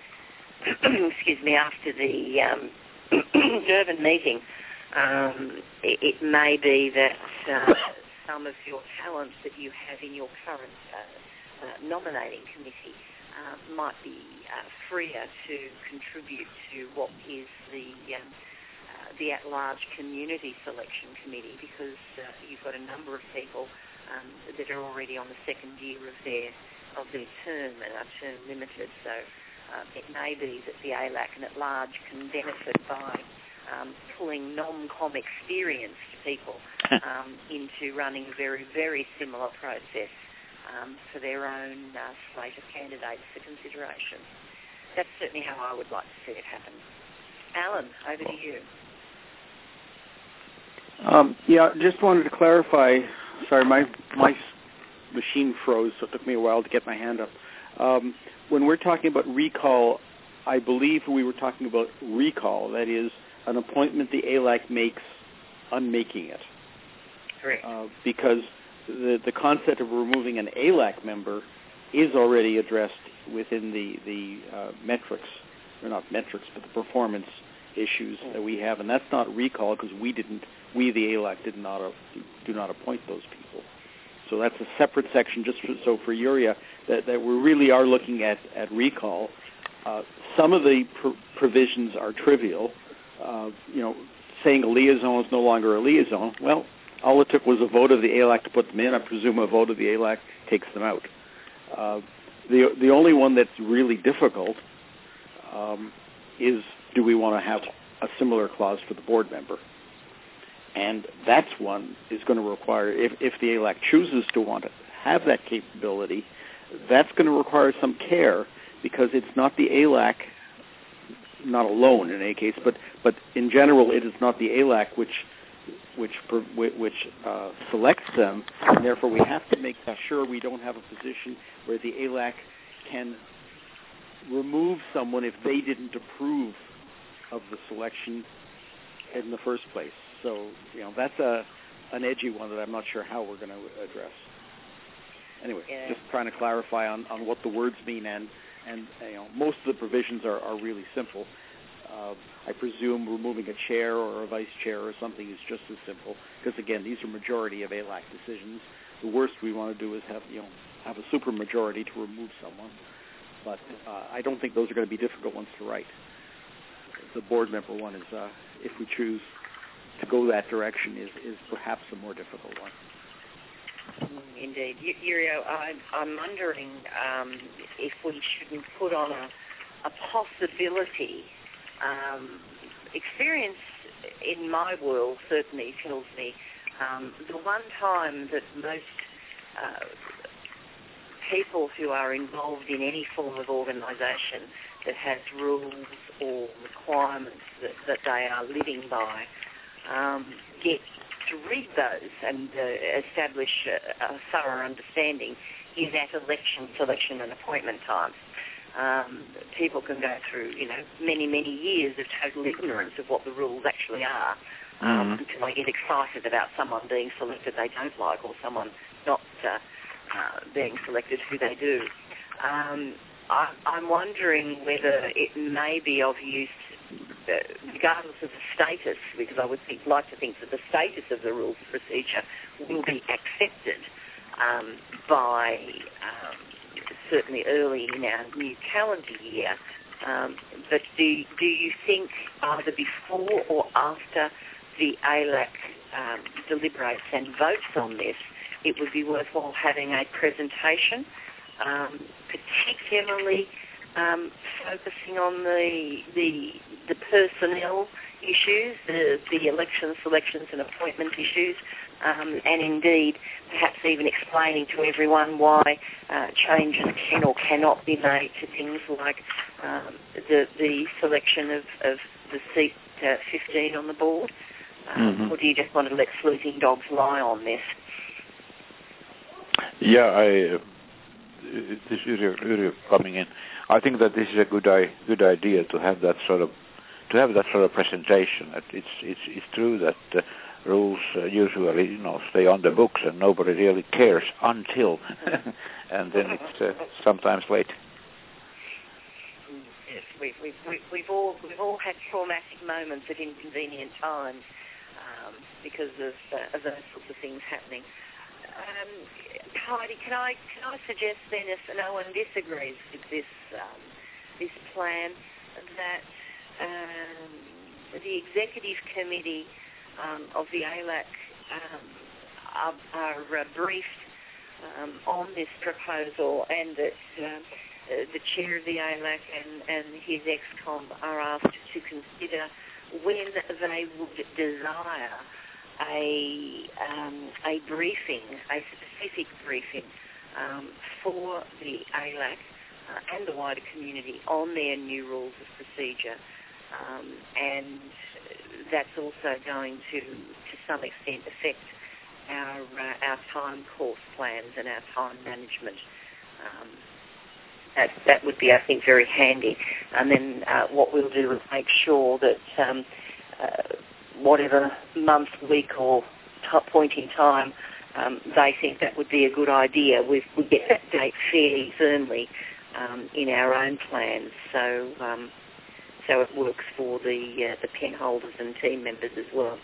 excuse me, after the um, Durban meeting, Um, it, it may be that uh, some of your talents that you have in your current uh, uh, nominating committee uh, might be uh, freer to contribute to what is the um, uh, the at-large community selection committee, because uh, you've got a number of people um, that are already on the second year of their of their term and are term limited. So uh, it may be that the A L A C and at large can benefit by Um, pulling non-com experienced people um, into running a very, very similar process um, for their own uh, slate of candidates for consideration. That's certainly how I would like to see it happen. Alan, over to you. Um, yeah, just wanted to clarify. Sorry, my my machine froze, so it took me a while to get my hand up. Um, when we're talking about recall, I believe we were talking about recall, that is, an appointment the A L A C makes unmaking it. Correct. Uh, because the the concept of removing an A L A C member is already addressed within the, the uh, metrics, or not metrics, but the performance issues that we have, and that's not recall because we didn't, we the A L A C did not, uh, do not appoint those people. So that's a separate section just for, so for Yuria, that, that we really are looking at, at recall. Uh, some of the pr- provisions are trivial. Uh, you know, saying a liaison is no longer a liaison. Well, all it took was a vote of the A L A C to put them in. I presume a vote of the A L A C takes them out. Uh, the the only one that's really difficult um, is, do we want to have a similar clause for the board member? And that's one is going to require, if, if the A L A C chooses to want to have that capability, that's going to require some care, because it's not the A L A C, not alone in any case, but, but in general, it is not the A L A C which which which uh, selects them, and therefore we have to make sure we don't have a position where the A L A C can remove someone if they didn't approve of the selection in the first place. So, you know, that's a an edgy one that I'm not sure how we're going to address. Anyway, yeah. Just trying to clarify on, on what the words mean, and And you know, most of the provisions are, are really simple. Uh, I presume removing a chair or a vice chair or something is just as simple, because again, these are majority of A L A C decisions. The worst we want to do is have you know have a super majority to remove someone, but uh, I don't think those are going to be difficult ones to write. The board member one is, uh, if we choose to go that direction, is, is perhaps a more difficult one. Indeed. Yurio, I'm, I'm wondering um, if we shouldn't put on a, a possibility. Um, experience in my world certainly tells me um, the one time that most uh, people who are involved in any form of organisation that has rules or requirements that, that they are living by um, get to read those and uh, establish a, a thorough understanding is at election, selection and appointment times. Um, people can go through, you know, many, many years of total ignorance of what the rules actually are um, mm-hmm. until they get excited about someone being selected they don't like or someone not uh, uh, being selected who they do. Um, I, I'm wondering whether it may be of use, uh, regardless of the status, because I would think, like to think that the status of the rules of procedure will be accepted um, by um, certainly early in our new calendar year. Um, but do, do you think either before or after the A L A C um, deliberates and votes on this, it would be worthwhile having a presentation, um, particularly um, focusing on the, the the personnel issues, the, the election, selections and appointment issues, um, and indeed perhaps even explaining to everyone why uh, changes can or cannot be made to things like um, the, the selection of, of the seat uh, fifteen on the board. Um, mm-hmm. Or do you just want to let sleeping dogs lie on this? Yeah, I, uh, this is Yrjö coming in. I think that this is a good I, good idea to have that sort of to have that sort of presentation. It's it's it's true that uh, rules uh, usually you know stay on the books and nobody really cares until, and then it's uh, sometimes late. Yes, we've we've we've, we've all we've all had traumatic moments at inconvenient times um, because of, uh, of those sorts of things happening. Um, Heidi, can I can I suggest then, if no one disagrees with this um, this plan, that um, the executive committee um, of the A L A C um, are, are uh, briefed um, on this proposal, and that um, uh, the chair of the A L A C and, and his ex-com are asked to consider when they would desire a um, a briefing, a specific briefing um, for the A L A C uh, and the wider community on their new rules of procedure, um, and that's also going to, to some extent, affect our uh, our time course plans and our time management. Um, that that would be, I think, very handy. And then uh, what we'll do is make sure that Um, uh, whatever month, week or t- point in time um, they think that would be a good idea, we we get that date fairly firmly um, in our own plans, so um, so it works for the uh, the pen holders and team members as well.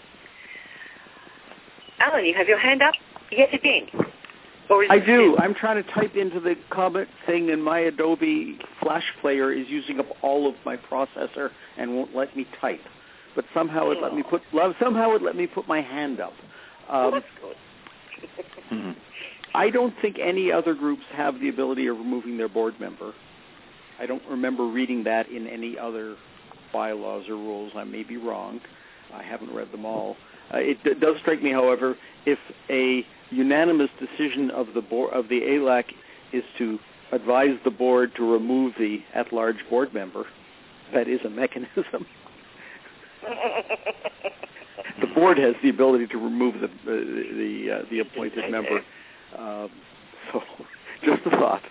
Alan, you have your hand up yet again? Or is I do. I'm trying to type into the comment thing, and my Adobe Flash Player is using up all of my processor and won't let me type. But somehow it let me put somehow it let me put my hand up. Um, well, that's good. I don't think any other groups have the ability of removing their board member. I don't remember reading that in any other bylaws or rules. I may be wrong. I haven't read them all. Uh, it d- does strike me, however, if a unanimous decision of the board of the A L A C is to advise the board to remove the at-large board member, that is a mechanism. The board has the ability to remove the uh, the uh, the appointed member. Um, so, just a thought.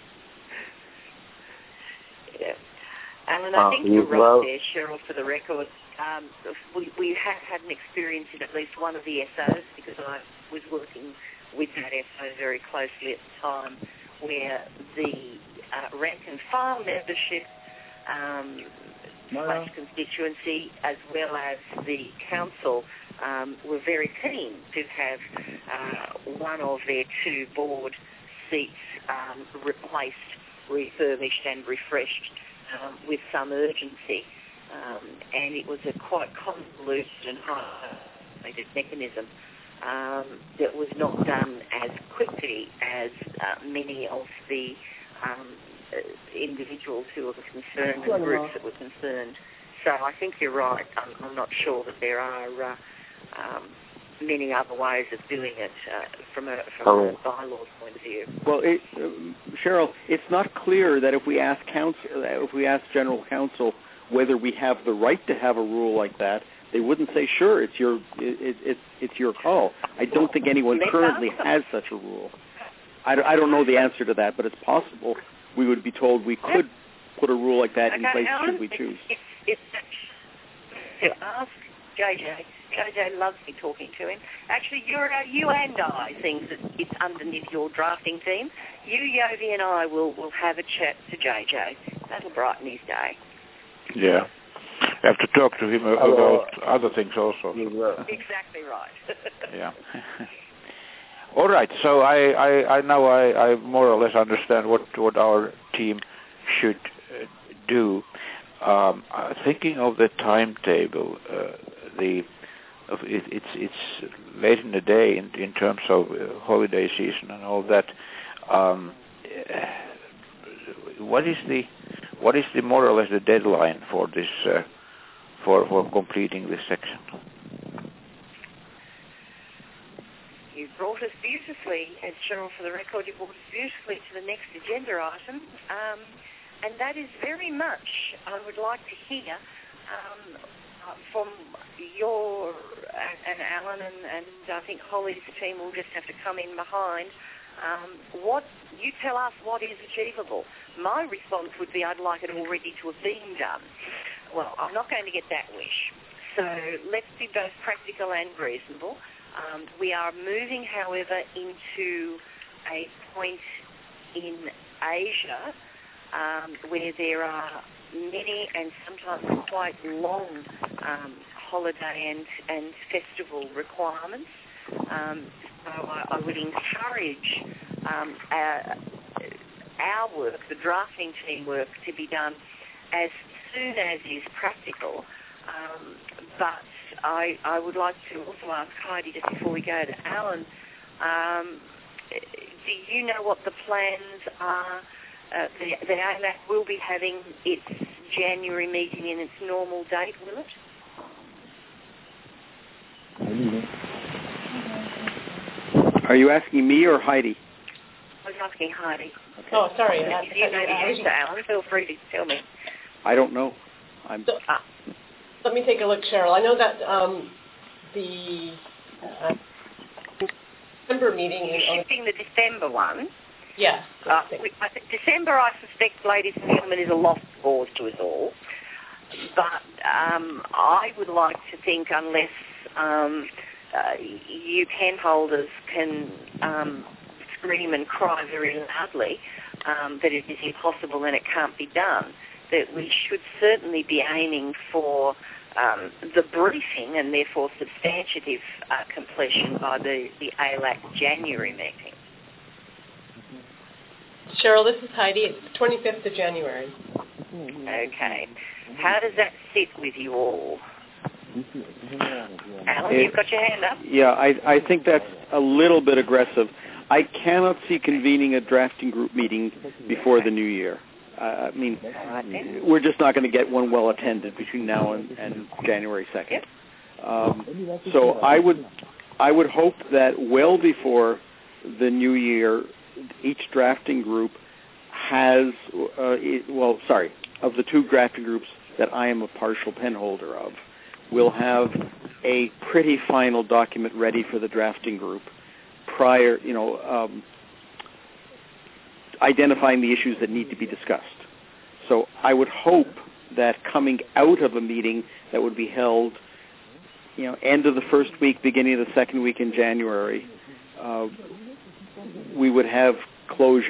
Yeah. Alan, I think you're right there, Cheryl, for the record. Um, we, we have had an experience in at least one of the S Os, because I was working with that S O very closely at the time, where the uh, rank and file membership um, slash constituency as well as the council um, were very keen to have uh, one of their two board seats um, replaced, refurbished and refreshed um, with some urgency. Um, and it was a quite convoluted and highlighted mechanism um, that was not done as quickly as uh, many of the um, uh, individuals who were concerned and groups that were concerned. So I think you're right. I'm, I'm not sure that there are uh, um, many other ways of doing it uh, from a from oh. a bylaws point of view. Well, it, uh, Cheryl, it's not clear that if we ask council, if we ask General Counsel whether we have the right to have a rule like that, they wouldn't say, sure, it's your it, it, it's your call. I don't think anyone currently has such a rule. I don't, I don't know the answer to that, but it's possible we would be told we could put a rule like that in okay, place Alan, should we choose. It's, it's, it's to ask J J. J J loves me talking to him. Actually, you're, uh, you and I think that it's underneath your drafting team. You, Yovi, and I will, will have a chat to J J. That'll brighten his day. Yeah. I have to talk to him about Hello. other things also. Exactly right. Yeah. All right. So I, I, I now I, I more or less understand what, what our team should uh, do. Um, uh, thinking of the timetable, uh, the of it, it's it's late in the day in, in terms of uh, holiday season and all that. Um, what is the what is the more or less the deadline for this uh, for for completing this section? You brought us beautifully, as Cheryl, for the record, you brought us beautifully to the next agenda item, um, and that is very much, I would like to hear um, uh, from your, and, and Alan, and, and I think Holly's team will just have to come in behind, um, what, you tell us what is achievable. My response would be I'd like it already to have been done. Well, I'm not going to get that wish. So let's be both practical and reasonable. Um, we are moving, however, into a point in Asia um, where there are many and sometimes quite long um, holiday and, and festival requirements. Um, so I, I would encourage um, our, our work, the drafting team work, to be done as soon as is practical. Um, but I, I would like to also ask Heidi, just before we go to Alan, um, do you know what the plans are? Uh, the, the A L A C will be having its January meeting in its normal date, will it? Are you asking me or Heidi? I was asking Heidi. Okay. Oh, sorry. If you know the answer, Alan, feel free to tell me. I don't know. I'm. So, uh, let me take a look, Cheryl. I know that um, the uh, December meeting is shifting the December one. Yeah. Uh, we, I think December, I suspect, ladies and gentlemen, is a lost cause to us all. But um, I would like to think, unless um, uh, you pen holders can um, scream and cry very loudly um, that it is impossible and it can't be done, that we should certainly be aiming for um, the briefing and therefore substantive uh, completion by the, the A L A C January meeting. Cheryl, this is Heidi. It's the twenty-fifth of January. Okay. How does that sit with you all? Alan, it, you've got your hand up. Yeah, I, I think that's a little bit aggressive. I cannot see convening a drafting group meeting before the new year. Uh, I mean, we're just not going to get one well attended between now and, and January second. Yep. Um, so I would, I would hope that well before the new year, each drafting group has, uh, it, well, sorry, of the two drafting groups that I am a partial pen holder of, will have a pretty final document ready for the drafting group prior, you know, um, identifying the issues that need to be discussed. So I would hope that coming out of a meeting that would be held, you know, end of the first week, beginning of the second week in January, uh, we would have closure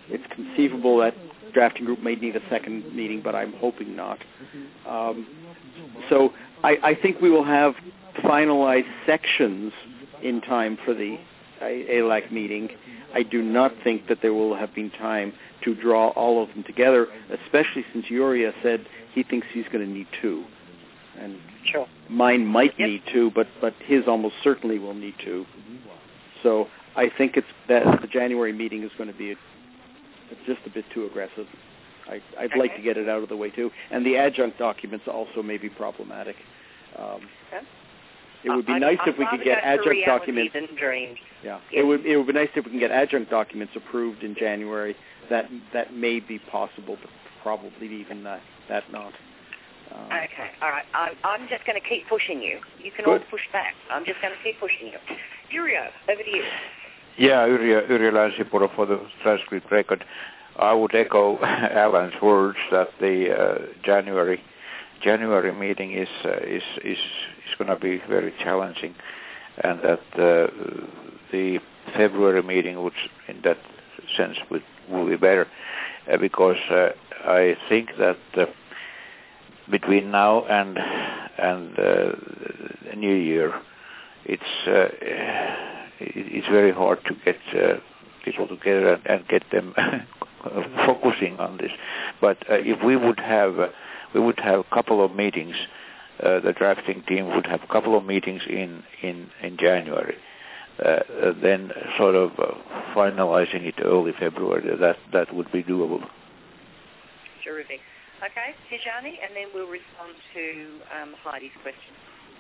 It's conceivable that drafting group may need a second meeting, but I'm hoping not. Um, so I, I think we will have finalized sections in time for the A L A C meeting. I do not think that there will have been time to draw all of them together, especially since Uriah said he thinks he's going to need two. And sure. Mine might yep. need two, but, but his almost certainly will need two. So I think it's that the January meeting is going to be a, just a bit too aggressive. I, I'd okay. like to get it out of the way, too. And the adjunct documents also may be problematic. Um, okay. It would be I'd, nice I'd if we could get adjunct documents. Dreams. Yeah, yes. it would it would be nice if we can get adjunct documents approved in January. That that may be possible, but probably even that that not. Um, okay, all right. I'm, I'm just going to keep pushing you. You can Good. all push back. I'm just going to keep pushing you. Uriah, over to you. Yeah, Uriah, Uriah Länsipuuro for the transcript record. I would echo Alan's words that the uh, January January meeting is uh, is is is going to be very challenging, and that uh, the February meeting would, in that sense, would will be better, uh, because uh, I think that uh, between now and and uh, the New Year, it's uh, it's very hard to get uh, people together and, and get them focusing on this. But uh, if we would have uh, we would have a couple of meetings, uh, the drafting team would have a couple of meetings in in in January. Uh, then sort of uh, finalizing it early February, that that would be doable. Terrific. Okay, Tijani, and then we'll respond to um, Heidi's question.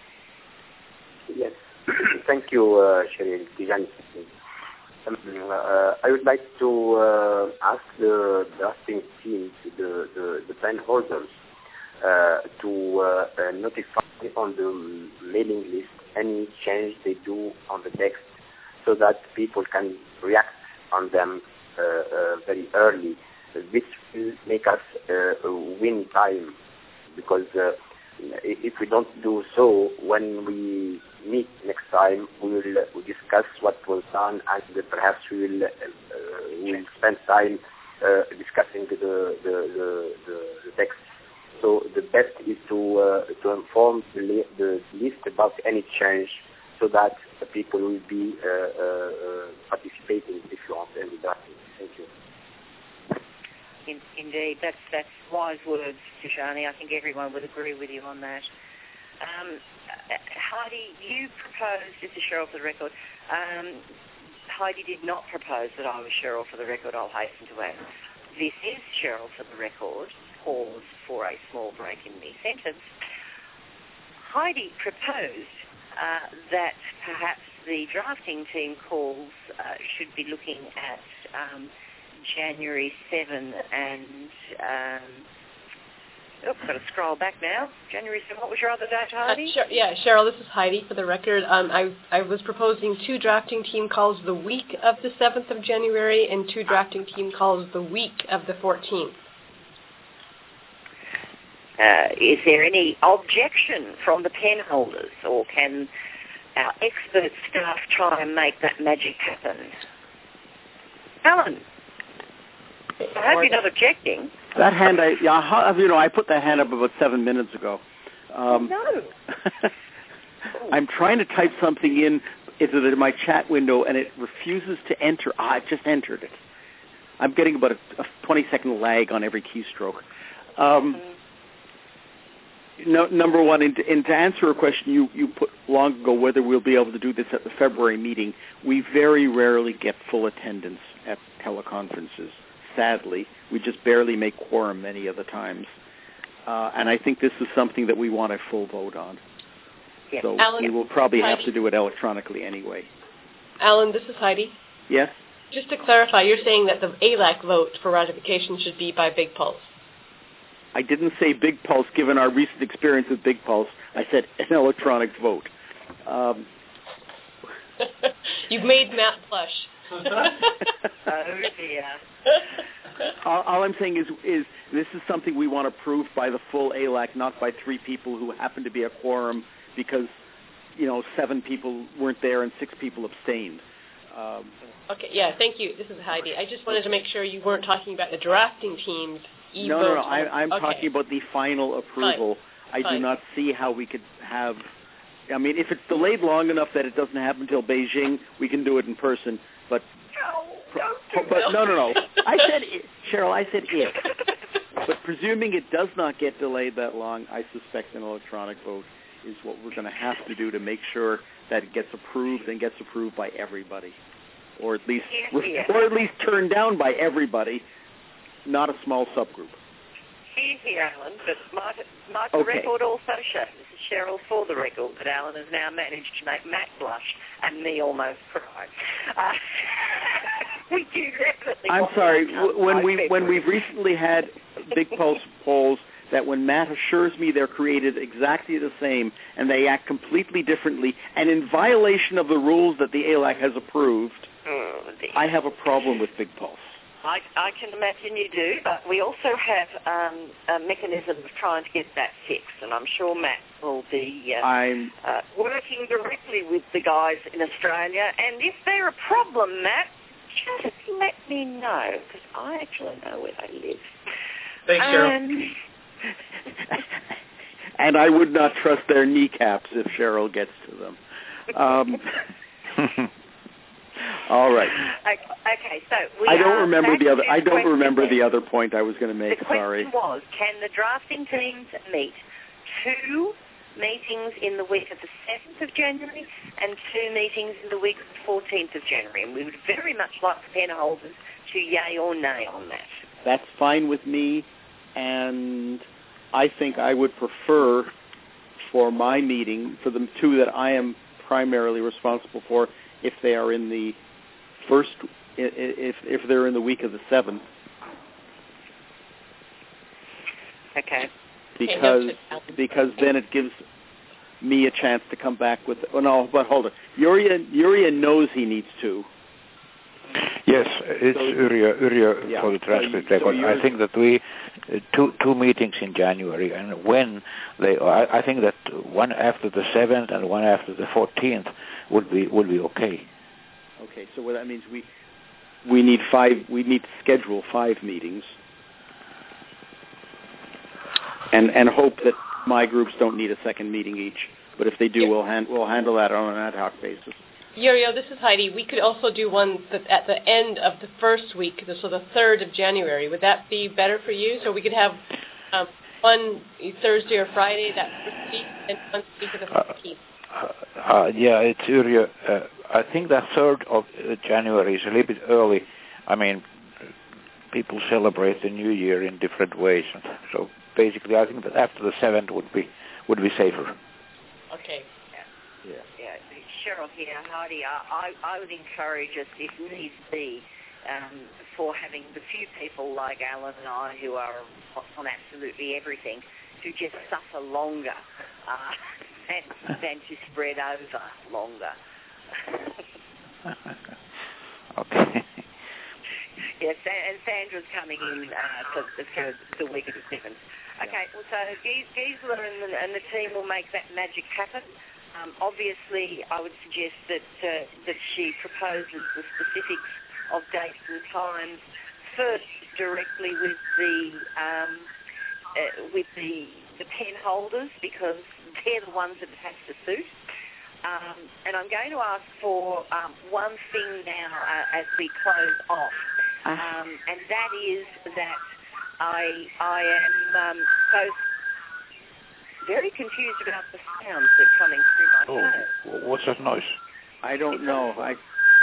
Yes. Thank you, uh, Cheryl. Tijani. Um, uh, I would like to uh, ask the drafting team, the, the, the pen holders, uh, to uh, uh, notify on the mailing list any change they do on the text, so that people can react on them uh, uh, very early. This will make us uh, win time, because uh, if we don't do so, when we meet next time, we will uh, discuss what was done, and perhaps we will uh, we will spend time uh, discussing the the, the the the text. So the best is to uh, to inform the, li- the list about any change, so that the people will be uh, uh, participating, if you want, in the drafting. Thank you. In, indeed, that's that's wise words, Tijani. I think everyone would agree with you on that. Um, Heidi, you proposed, this is Cheryl for the record, um, Heidi did not propose that I was Cheryl for the record, I'll hasten to add. This is Cheryl for the record, pause for a small break in the sentence. Heidi proposed uh, that perhaps the drafting team calls uh, should be looking at um, January seventh and... Um, Oh, I've got to scroll back now. January seventh. What was your other date, Heidi? Uh, Sh- yeah, Cheryl, this is Heidi for the record. Um, I, I was proposing two drafting team calls the week of the seventh of January and two drafting team calls the week of the fourteenth. Uh, is there any objection from the pen holders, or can our expert staff try and make that magic happen? Alan, I hope you're not objecting. That hand, I yeah, you know, I put that hand up about seven minutes ago. Um, no. I'm trying to type something in into the, my chat window, and it refuses to enter. Ah, I just entered it. I'm getting about a, a twenty second lag on every keystroke. Um, no, number one, and, and to answer a question you, you put long ago, whether we'll be able to do this at the February meeting, we very rarely get full attendance at teleconferences. Sadly, we just barely make quorum many of the times. Uh, and I think this is something that we want a full vote on. Yes. So Alan, we will probably Heidi. have to do it electronically anyway. Alan, this is Heidi. Yes? Just to clarify, you're saying that the A L A C vote for ratification should be by Big Pulse. I didn't say Big Pulse, given our recent experience with Big Pulse. I said an electronic vote. Um, You've made Matt blush. Oh, dear. all, all I'm saying is, is this is something we want approved by the full A L A C, not by three people who happen to be a quorum because, you know, seven people weren't there and six people abstained. Um, Okay, yeah, thank you. This is Heidi. I just wanted to make sure you weren't talking about the drafting team's e-vote. No, no, no. I, I'm okay. talking about the final approval. Fine. I Fine. do not see how we could have... I mean, if it's delayed long enough that it doesn't happen until Beijing, we can do it in person. But, no, but no, no, no. I said, it, Cheryl, I said if. But presuming it does not get delayed that long, I suspect an electronic vote is what we're going to have to do to make sure that it gets approved and gets approved by everybody, or at least, yeah. or at least turned down by everybody, not a small subgroup. Here, here, Alan, but might, might the Okay. record also show, this is Cheryl for the record, that Alan has now managed to make Matt blush and me almost cry. Uh, we do definitely I'm want sorry, to w- when, we, February. when we've recently had big pulse polls that when Matt assures me they're created exactly the same and they act completely differently and in violation of the rules that the A L A C has approved, Oh, dear. I have a problem with big pulse. I, I can imagine you do, but we also have um, a mechanism of trying to get that fixed, and I'm sure Matt will be uh, I'm uh, working directly with the guys in Australia. And if they're a problem, Matt, just let me know, because I actually know where they live. Thanks, Cheryl. Um, and I would not trust their kneecaps if Cheryl gets to them. Um, all right. Okay, so we I don't are remember back the other. to I don't question remember then. the other point I was going to make. The Sorry. question was, can the drafting teams meet two meetings in the week of the seventh of January and two meetings in the week of the fourteenth of January? And we would very much like the pen holders to yay or nay on that. That's fine with me, and I think I would prefer for my meeting, for the two that I am primarily responsible for, if they are in the first, if if they're in the week of the seventh. Okay. Because because then it gives me a chance to come back with. Oh no, but hold on. Urian Urian knows he needs to. Yes, it's So- Yrjö, Yrjö Yeah. for the transcript So- so record. I you're- think that we uh, two two meetings in January, and when they, I, I think that one after the seventh and one after the fourteenth would be would be okay. Okay, so what that means we we need five. We need to schedule five meetings, and and hope that my groups don't need a second meeting each. But if they do, Yeah. we'll hand, we'll handle that on an ad hoc basis. Yurio, this is Heidi. We could also do one that at the end of the first week, so the third of January. Would that be better for you? So we could have um, one Thursday or Friday that first week, and one week of the fourteenth. Uh, uh, yeah, it's Yrjö. Uh, I think that third of uh, January is a little bit early. I mean, people celebrate the New Year in different ways, so basically, I think that after the seventh would be would be safer. Okay. Yeah. Yeah. Cheryl here, Heidi. I, I would encourage us, if needs be, um, for having the few people like Alan and I who are on absolutely everything, to just suffer longer uh, than, than to spread over longer. Okay. Yes, and Sandra's coming in uh, for, for the week of the seventh. Okay, well, so Gisela and the, and the team will make that magic happen. Um, obviously, I would suggest that uh, that she proposes the specifics of dates and times first directly with the um, uh, with the the pen holders, because they're the ones that it has to suit. Um, and I'm going to ask for um, one thing now uh, as we close off, um, and that is that I I am um, both very confused about the sounds that are coming through my Oh, phone. wh- what's that noise? I don't know. I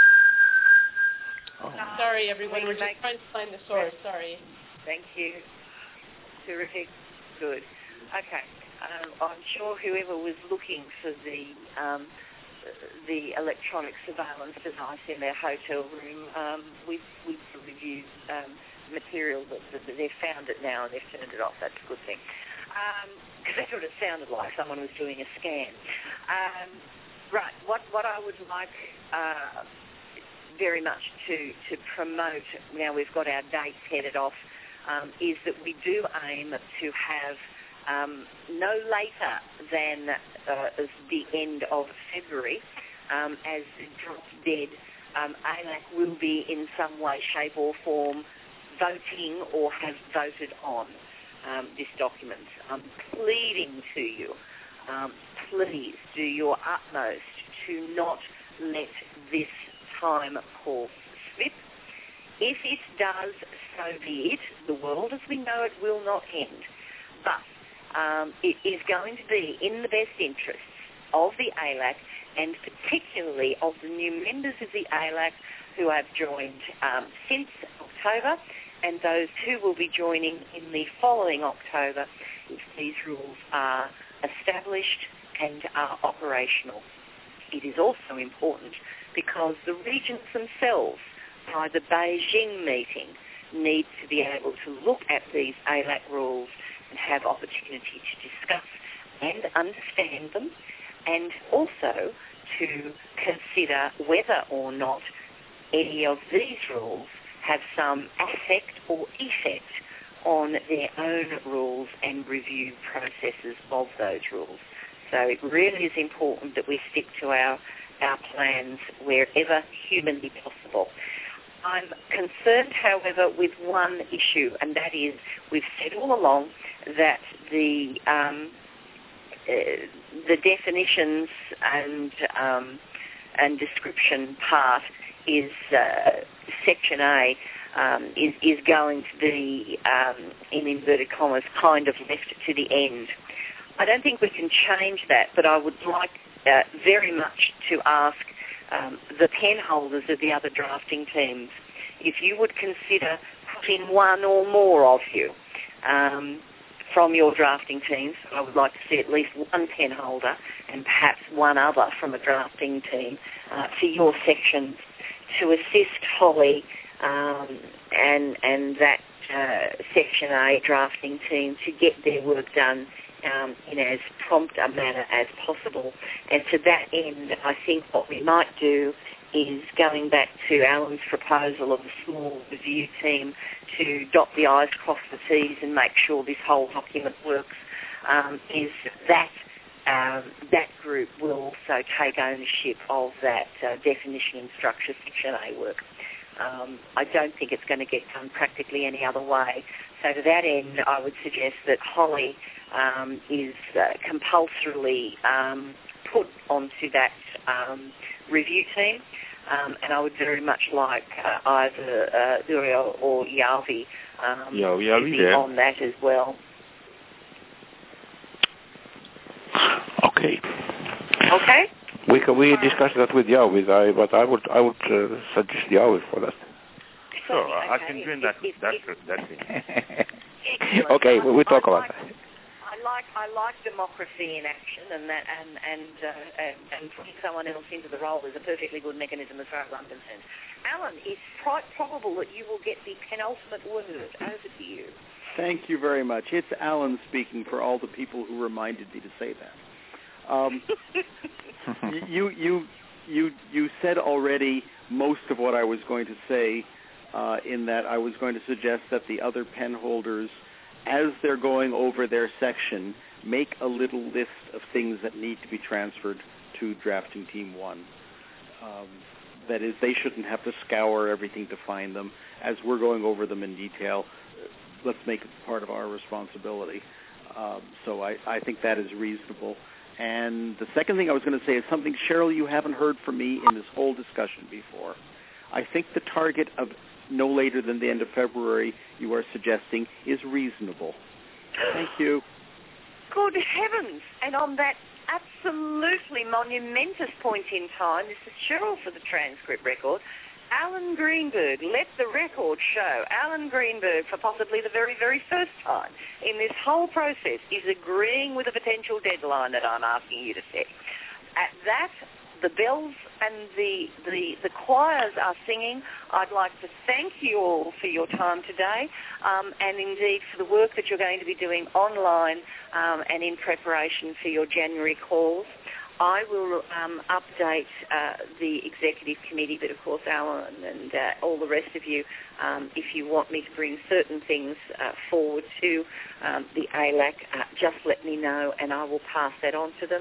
Oh. Sorry, everyone. We're just Make- trying to find the source. Sorry. Thank you. Terrific. Good. Okay. Um, I'm sure whoever was looking for the um, the electronic surveillance device in their hotel room, um, we've, we've reviewed um, material that, that they've found it now and they've turned it off. That's a good thing. Because that's what it sounded like. Someone was doing a scan. Um, right. What what I would like uh, very much to, to promote, now we've got our dates headed off, um, is that we do aim to have um, no later than uh, the end of February, um, as Drop Dead um, A L A C will be in some way, shape or form voting or have voted on um, this document. I'm pleading to you, um, please do your utmost to not let this time course slip. If it does, so be it. The world as we know it will not end. But um, it is going to be in the best interests of the A L A C and particularly of the new members of the A L A C who have joined um, since October and those who will be joining in the following October if these rules are established and are operational. It is also important because the regions themselves, by the Beijing meeting, need to be able to look at these A L A C rules and have opportunity to discuss and understand them, and also to consider whether or not any of these rules have some effect or effect on their own rules and review processes of those rules. So it really is important that we stick to our, our plans wherever humanly possible. I'm concerned, however, with one issue, and that is we've said all along that the um, uh, the definitions and um, and description part is uh, Section A um, is is going to be um, in inverted commas kind of left to the end. I don't think we can change that, but I would like uh, very much to ask um, the pen holders of the other drafting teams if you would consider putting one or more of you um, from your drafting teams. I would like to see at least one pen holder and perhaps one other from a drafting team uh, for your sections to assist Holly um, and and that uh, Section A drafting team to get their work done um, in as prompt a manner as possible. And to that end, I think what we might do is going back to Alan's proposal of a small review team to dot the I's, cross the T's and make sure this whole document works, um, is that um, that group will also take ownership of that uh, definition and structure Section A work. Um, I don't think it's going to get done practically any other way. So to that end, I would suggest that Holly um, is uh, compulsorily um, put onto that um, review team. Um, and I would very much like uh, either uh, Uriel or Yavi um, yeah, to be there. on that as well. Okay. Okay. We can, we discussed that with Yavi, I, but I would I would uh, suggest Yavi for that. Sure, okay. I can join that if, that if, that thing. Okay, we, we talk I about like, that. I like I like democracy in action, and that and and uh, and, and putting someone else into the role is a perfectly good mechanism as far as I'm concerned. Alan, it's quite probable that you will get the penultimate word. Over to you. Thank you very much. It's Alan speaking for all the people who reminded me to say that. Um, you you you you said already most of what I was going to say. Uh, in that I was going to suggest that the other pen holders, as they're going over their section, make a little list of things that need to be transferred to drafting team one. Um, that is, they shouldn't have to scour everything to find them. As we're going over them in detail, let's make it part of our responsibility. Um, so I, I think that is reasonable. And the second thing I was going to say is something, Cheryl, you haven't heard from me in this whole discussion before. I think the target of no later than the end of February you are suggesting is reasonable. Thank you. Good heavens. And on that absolutely monumentous point in time, this is Cheryl for the transcript record, Alan Greenberg, let the record show, Alan Greenberg, for possibly the very, very first time in this whole process, is agreeing with a potential deadline that I'm asking you to set. At that, the bells and the, the the choirs are singing. I'd like to thank you all for your time today um, and indeed for the work that you're going to be doing online um, and in preparation for your January calls. I will um, update uh, the executive committee, but of course Alan and uh, all the rest of you, um, if you want me to bring certain things uh, forward to um, the A L A C, uh, just let me know and I will pass that on to them.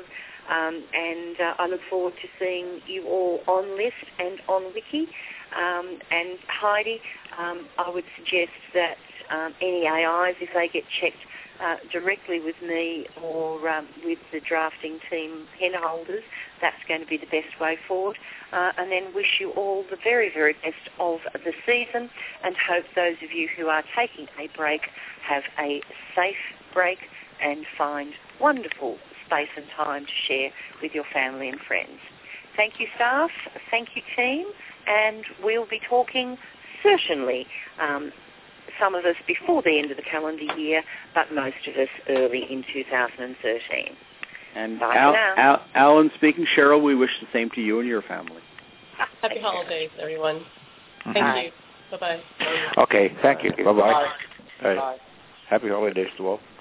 Um, and uh, I look forward to seeing you all on List and on Wiki. Um, and Heidi, um, I would suggest that um, any A Is, if they get checked uh, directly with me or um, with the drafting team pen holders, that's going to be the best way forward. Uh, and then wish you all the very, very best of the season, and hope those of you who are taking a break have a safe break and find wonderful space and time to share with your family and friends. Thank you, staff. Thank you, team. And we'll be talking, certainly, um, some of us before the end of the calendar year, but most of us early in two thousand thirteen. And Bye Al, for now. Al, Alan speaking. Cheryl, we wish the same to you and your family. Happy holidays, everyone. Thank Mhm. you. Bye-bye. Okay, thank you. Bye-bye. Bye. Bye. Bye. Happy holidays to all.